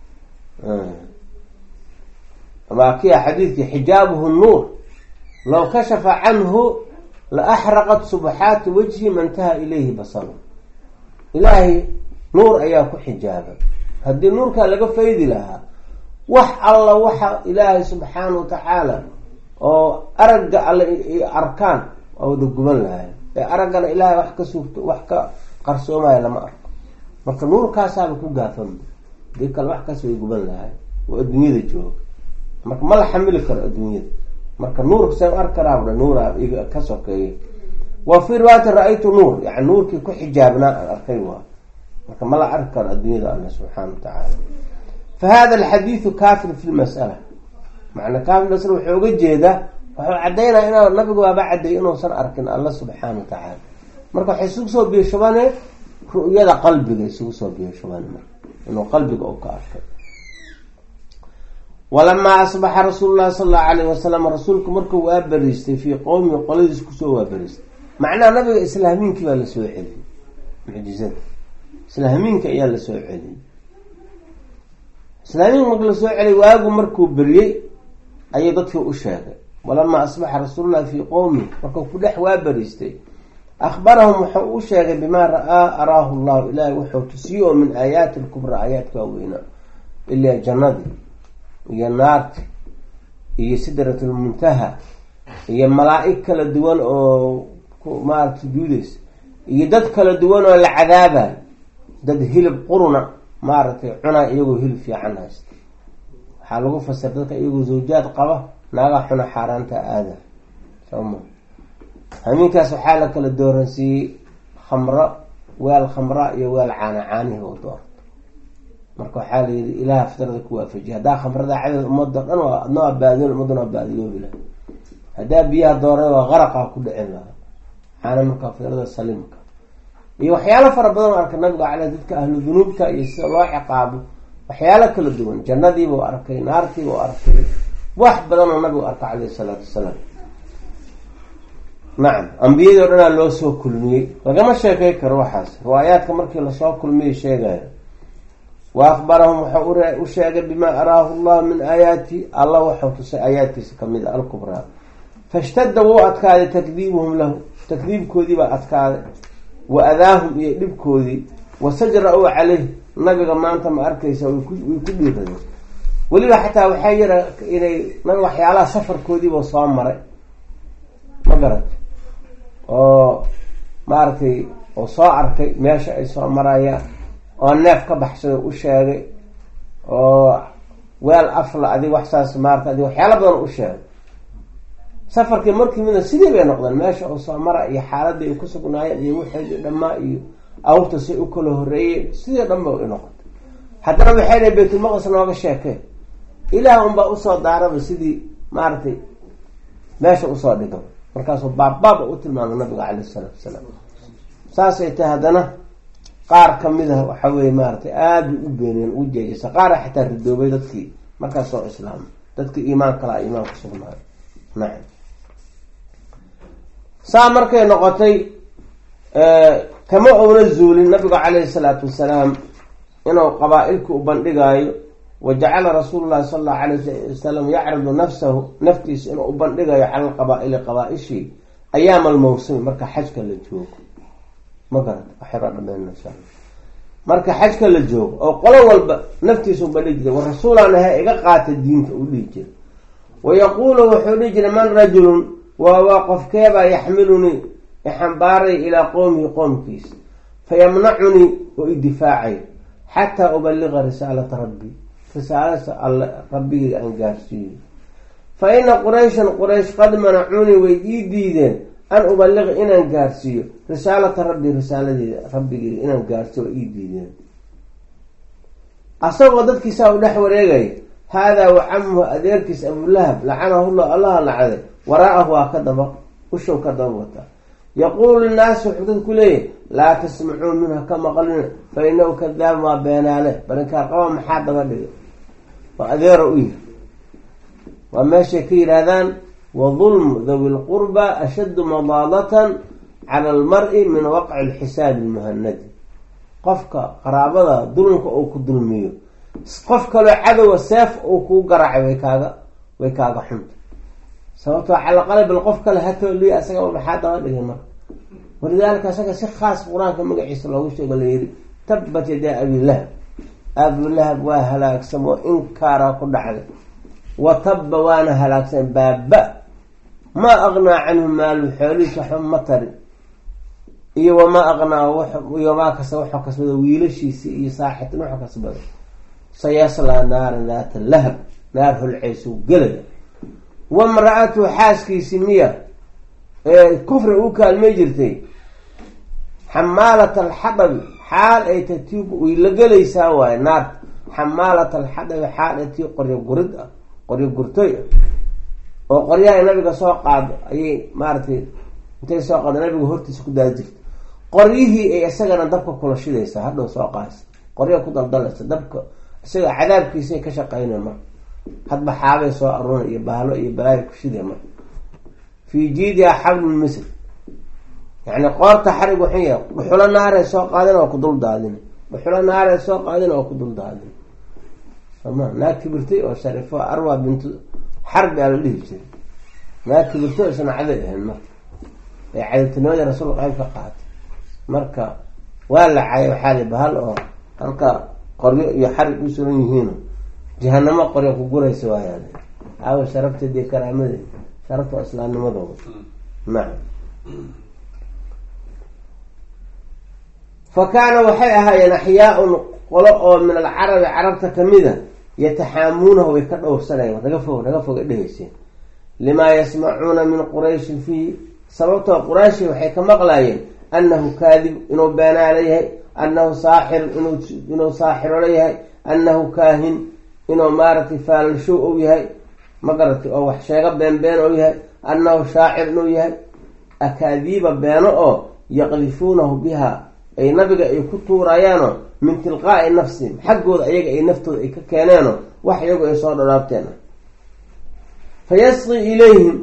maakiya xadiidkii xijaabuhu nuur law kashafa canhu la axraqat subxaati wajhi ma intaha ilayhi basaru. ilaahay nuur ayaa ku xijaabay, haddii nuurkaa laga faydi lahaa wax alla waxa ilaahay subxaana wa tacaala oo aragga alle arkaan waa wada guban lahay, ee araggana ilaahay wax ka suurto wax ka qarsoomaya lama arko. marka nuurkaasaaba ku gaafan, dii kale wax kaas way guban lahay oo adduunyada jooga, marka ma la xamili karo adduunyada. marka nuur seen arkaraabna nuuraa iga ka sokeeyay. wa fii riwaayati ra-aytu nuur, yani nuurkii ku xijaabnaa aan arkay waa, marka ma la arki karo adduunyada alla subxaana wa tacaala. fa hada alxadiidu kaafir fi lmas'ala, macnaa kaafir masala wuxuu uga jeedaa wuxuu cadaynaya inaa nabigu waaba cadeeyay inuusan arkin alla subxaana wa tacaala. marka waxay isugu soo biyashubane ru'yada qalbiga isugu soo biyashubane, marka inuu qalbiga u ka arkay. walamaa asbaxa rasuulu llahi sala allahu alayh wasalam, rasuulku markuu waa bariistay fii qowmi qoladiis kusoo waa bariistay, macnaha nabiga islaamiinkii baa lasoo celiyey, mucjizada islaamiinka ayaa lasoo celiyey. islaamiinka marka lasoo celiyay waagu markuu beriyey ayay dadkii u sheegay walamaa asbaxa rasuulullahi fii qowmi markuu ku dhex waabariistay akhbarahum wuxuu u sheegay bimaa ra-aa araahu llahu ilaahay wuxuu tusiye oo min aayaati lkubraa aayaadka waaweynaa ilaa jannadii iyo naarti iyo sidratulmuntaha iyo malaa'ig kala duwan oo maarata sujuudaysa iyo dad kala duwan oo la cadaabayo dad hilib quruna maaragtay cunaa iyagoo hilib fiican haysta waxaa lagu fasir dadka iyagoo zawjaad qaba naaga xuna xaaraanta aada soma hameenkaas waxaa la kala dooransiiyey khamro weel khamra iyo weel caana caanihi oo doorto marka waxaa la yidhi ilaha fitrada ku waafajiya haddaa khamrada cadeed ummadoo dhan adna waa baadiyoon ummaddan waa baadiyoobi laha haddaa biyaha doorada waa qaraqaa ku dhicin lahaa caana markaa fitrada saliimka iyo waxyaalo fara badan oo arkay nabiga caleh dadka ahlu dunuubka iyo sida loo ciqaabo waxyaalo kala duwan jannadiibuu arkay naartiibuu arkay wax badan oo nabigu arkay caleyhi salaatu wasalaam. nacam ambiyadii o dhanaa loo soo kulmiyey lagama sheekay karo waxaas riwaayaadka markii lasoo kulmiyey sheegayo wa akhbarahum wuxuu u sheegay bimaa araahu llahu min aayaati allah waxau tusay aayaadkiisa kamid a alkubraa fashtadda wuu adkaaday takdiibuhum lahu takdiibkoodii baa adkaaday wa adaahum iyo dhibkoodii wasajra-u caleyh nabiga maanta ma arkaysa way ku dhiiradeen weliba xataa waxaa yara inay nabiga waxyaalaha safarkoodiiba soo maray ma garat oo maaragtay oo soo arkay meesha ay soo marayaan oo neef ka baxsado u sheegay oo weel afla adig wax saas maarata adig waxyaala badan u sheegay safarkii markii mida sidii bay noqdeen meesha oo soo mara iyo xaaladii ay ku sugnaayeen iyo wixii dhammaa iyo awrta say u kala horeeyeen sidii dhan ba i noqotay haddana waxay dhahay baytulmaqdis nooga sheekeen ilaah unbaa usoo daaraba sidii maaragtay meesha usoo dhigo markaasuu baabbaaba u tilmaamay nabiga caleyhi salaatu wasalaam saasay tahay haddana qaar kamid ah waxa weye maaratay aada u beeneen u jeejisa qaara xitaa ridoobay dadkii markaas soo islaamay dadkii iimaan kalaa iimaan ku sugnaayo nacam saa markay noqotay kama ouna zuulin nabiga caleyhi salaatu wasalaam inuu qabaa-ilka u bandhigaayo wajacala rasuulu llahi sala allahu alayh wasalam yacridu nafsahu naftiisa inuu u bandhigayo cala alqabaa-ili qabaa-ishii ayaama almawsimi marka xajka la joogo ma garata waxyabaa dhameen insha alla marka xajka la joogo oo qolo walba naftiisa u bandhigi jiray wa rasuulaan ahe iga qaata diinta uu dhihi jiray wayaquulu wuxuu dhihi jiray man rajulun waa qofkeebaa yaxmilunii ixambaaray ilaa qowmihi qoomkiisa fayamnacunii oo idifaacay xataa ubaliqa risaalata rabbi risaalada alle rabbigii aan gaarsiiyo fa ina qurayshan quraysh qad manacunii way ii diideen an ubaliqa inaan gaarsiiyo risaalata rabbi risaaladeeda rabbigii inaan gaarsiiyo way ii diideen asagoo dadkiisaa u dhex wareegaya haadaa wa camuhu adeerkiis abulahab lacanahullah allaha lacday waraa-ahu waa ka daba ushow ka daba wataa yaquulu linnaasi wuxuu dadku leeyahy laa tasmacuu minha ka maqlina fa inahu kadaab waa beenaale barinkaa qaba maxaa daba dhigay waa adeero u yiri waa meeshay ka yidhaahdaan wadulmu dawi lqurba ashaddu madaadatan cala almari min waqci lxisaabi lmuhanadi qofka qaraabada dulmka uu ku dulmiyo qof kaloo cadowa seef uu kuu garaacay way kaaga xunta sababtoo calaqale bal qof kale hatooliya asaga maxaa daba dhigay marka walidaalika asaga si khaas qur-aanka magaciisa loogu sheego layidhi tabbat yadaa abilahab abulahab waa halaagsan oo inkaaraa ku dhacday wa tabba waana halaagsan baaba maa aqnaa canhu maalu xoolihiis waxba ma tarin iyo wamaa aqnaa iyo maa kasa waxuu kasbada wiilashiisi iyo saaxitin waxuu kasbada sayaslaa naaran daata lahab naar holceysuu gelaya wamra-atu xaaskiisi miya kufri u kaalmay jirtay xamaalata alxadabi xaal ay tatii way la gelaysaa waaye naarta xamaalata alxadabi xaal ay tii qoryo gurid ah qoryo gurtoy ah oo qoryaha nabiga soo qaado ayay maaratay intay soo qaado nabiga hortiisa ku daadi jirta qoryihii ay isagana dabka kula shidaysaa hadhow soo qaadaysa qorya ku daldalaysa dabka isaga cadaabkiisay ka shaqeynay marka hadba xaabay soo aruuna iyo bahlo iyo balaayo ku shiday marka fii jiidiha xablun misr yacni qoorta xarig waxun yahay dhuxulo naaree soo qaadin oo ku dul daadin dhuxulo naaree soo qaadin oo ku dul daadin soma naag kibirtay oo sharifo arwa bintu xarbi aa la dhihi jiray maa kibirto isna caday ahayn marka ee cadabtinimada rasuulka qayb ka qaatay marka waa la cayay waxaa li bahal oo halka qoryo iyo xarig u suran yihiin jahanamo qoryo ku guraysa waayaale aawo sharafteedii karaamadii sharafta islaamnimadooda nacam fa kaana waxay ahaayeen axyaa-un qolo oo min alcarabi carabta kamida yataxaamuunahu way ka dhowrsanayeen naga fog dhehayseen limaa yasmacuuna min qurayshin fiihi sababtoo qurayshi waxay ka maqlaayeen annahu kaadib inuu beenaala yahay annahu saaxir inuu saaxiro yahay annahu kaahin inuu maaragtay faalalshow ou yahay magaratay oo wax sheego been ou yahay annahu shaacir inuu yahay akaadiiba beeno oo yaqdifuunahu biha ay nabiga ay ku tuurayaanoo min tilqaa'i nafsihim xaggooda ayaga ay naftooda ay ka keeneenoo wax iyagu ay soo dhalaabteen fa yasqi ilayhim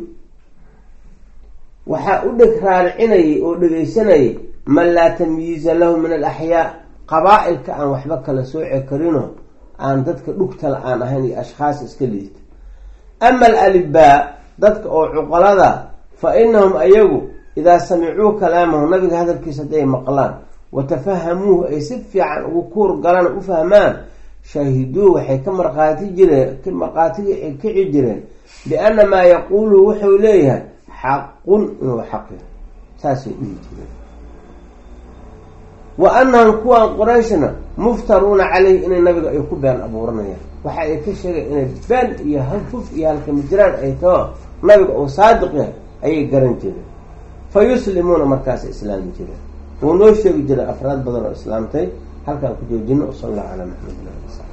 waxaa u dheg raaricinayay oo dhegaysanayay man laa tamyiiza lahu min alaxyaa qabaa-ilka aan waxba kala sooci karinoo aan dadka dhugtala aan ahayn iyo ashkhaas iska liita ama alalibaa dadka oo cuqalada fa inahum ayagu idaa samicuu kalaamahu nabiga hadalkiisa hadday maqlaan watafahamuuhu ay si fiican ugu kuur galaan u fahmaan shaahiduu waxay ka marqaatigi kici jireen biana maa yaquulu wuxuu leeyahay xaqun inuu xaqi saasay dhihi jireen wa anahum kuwan qurayshna muftaruuna caleyhi inay nabiga ay ku been abuuranayaan waxa ay ka sheegeen inay been iyo halfuf iyo halkamijiraan ay tao nabiga uu saadiq yahay ayay garan jireen fa yuslimuuna markaas islaami jireen wuu noo sheegi jiray afraad badan oo islaamtay halkaan ku joojino sal allahu calaa maxamedin ali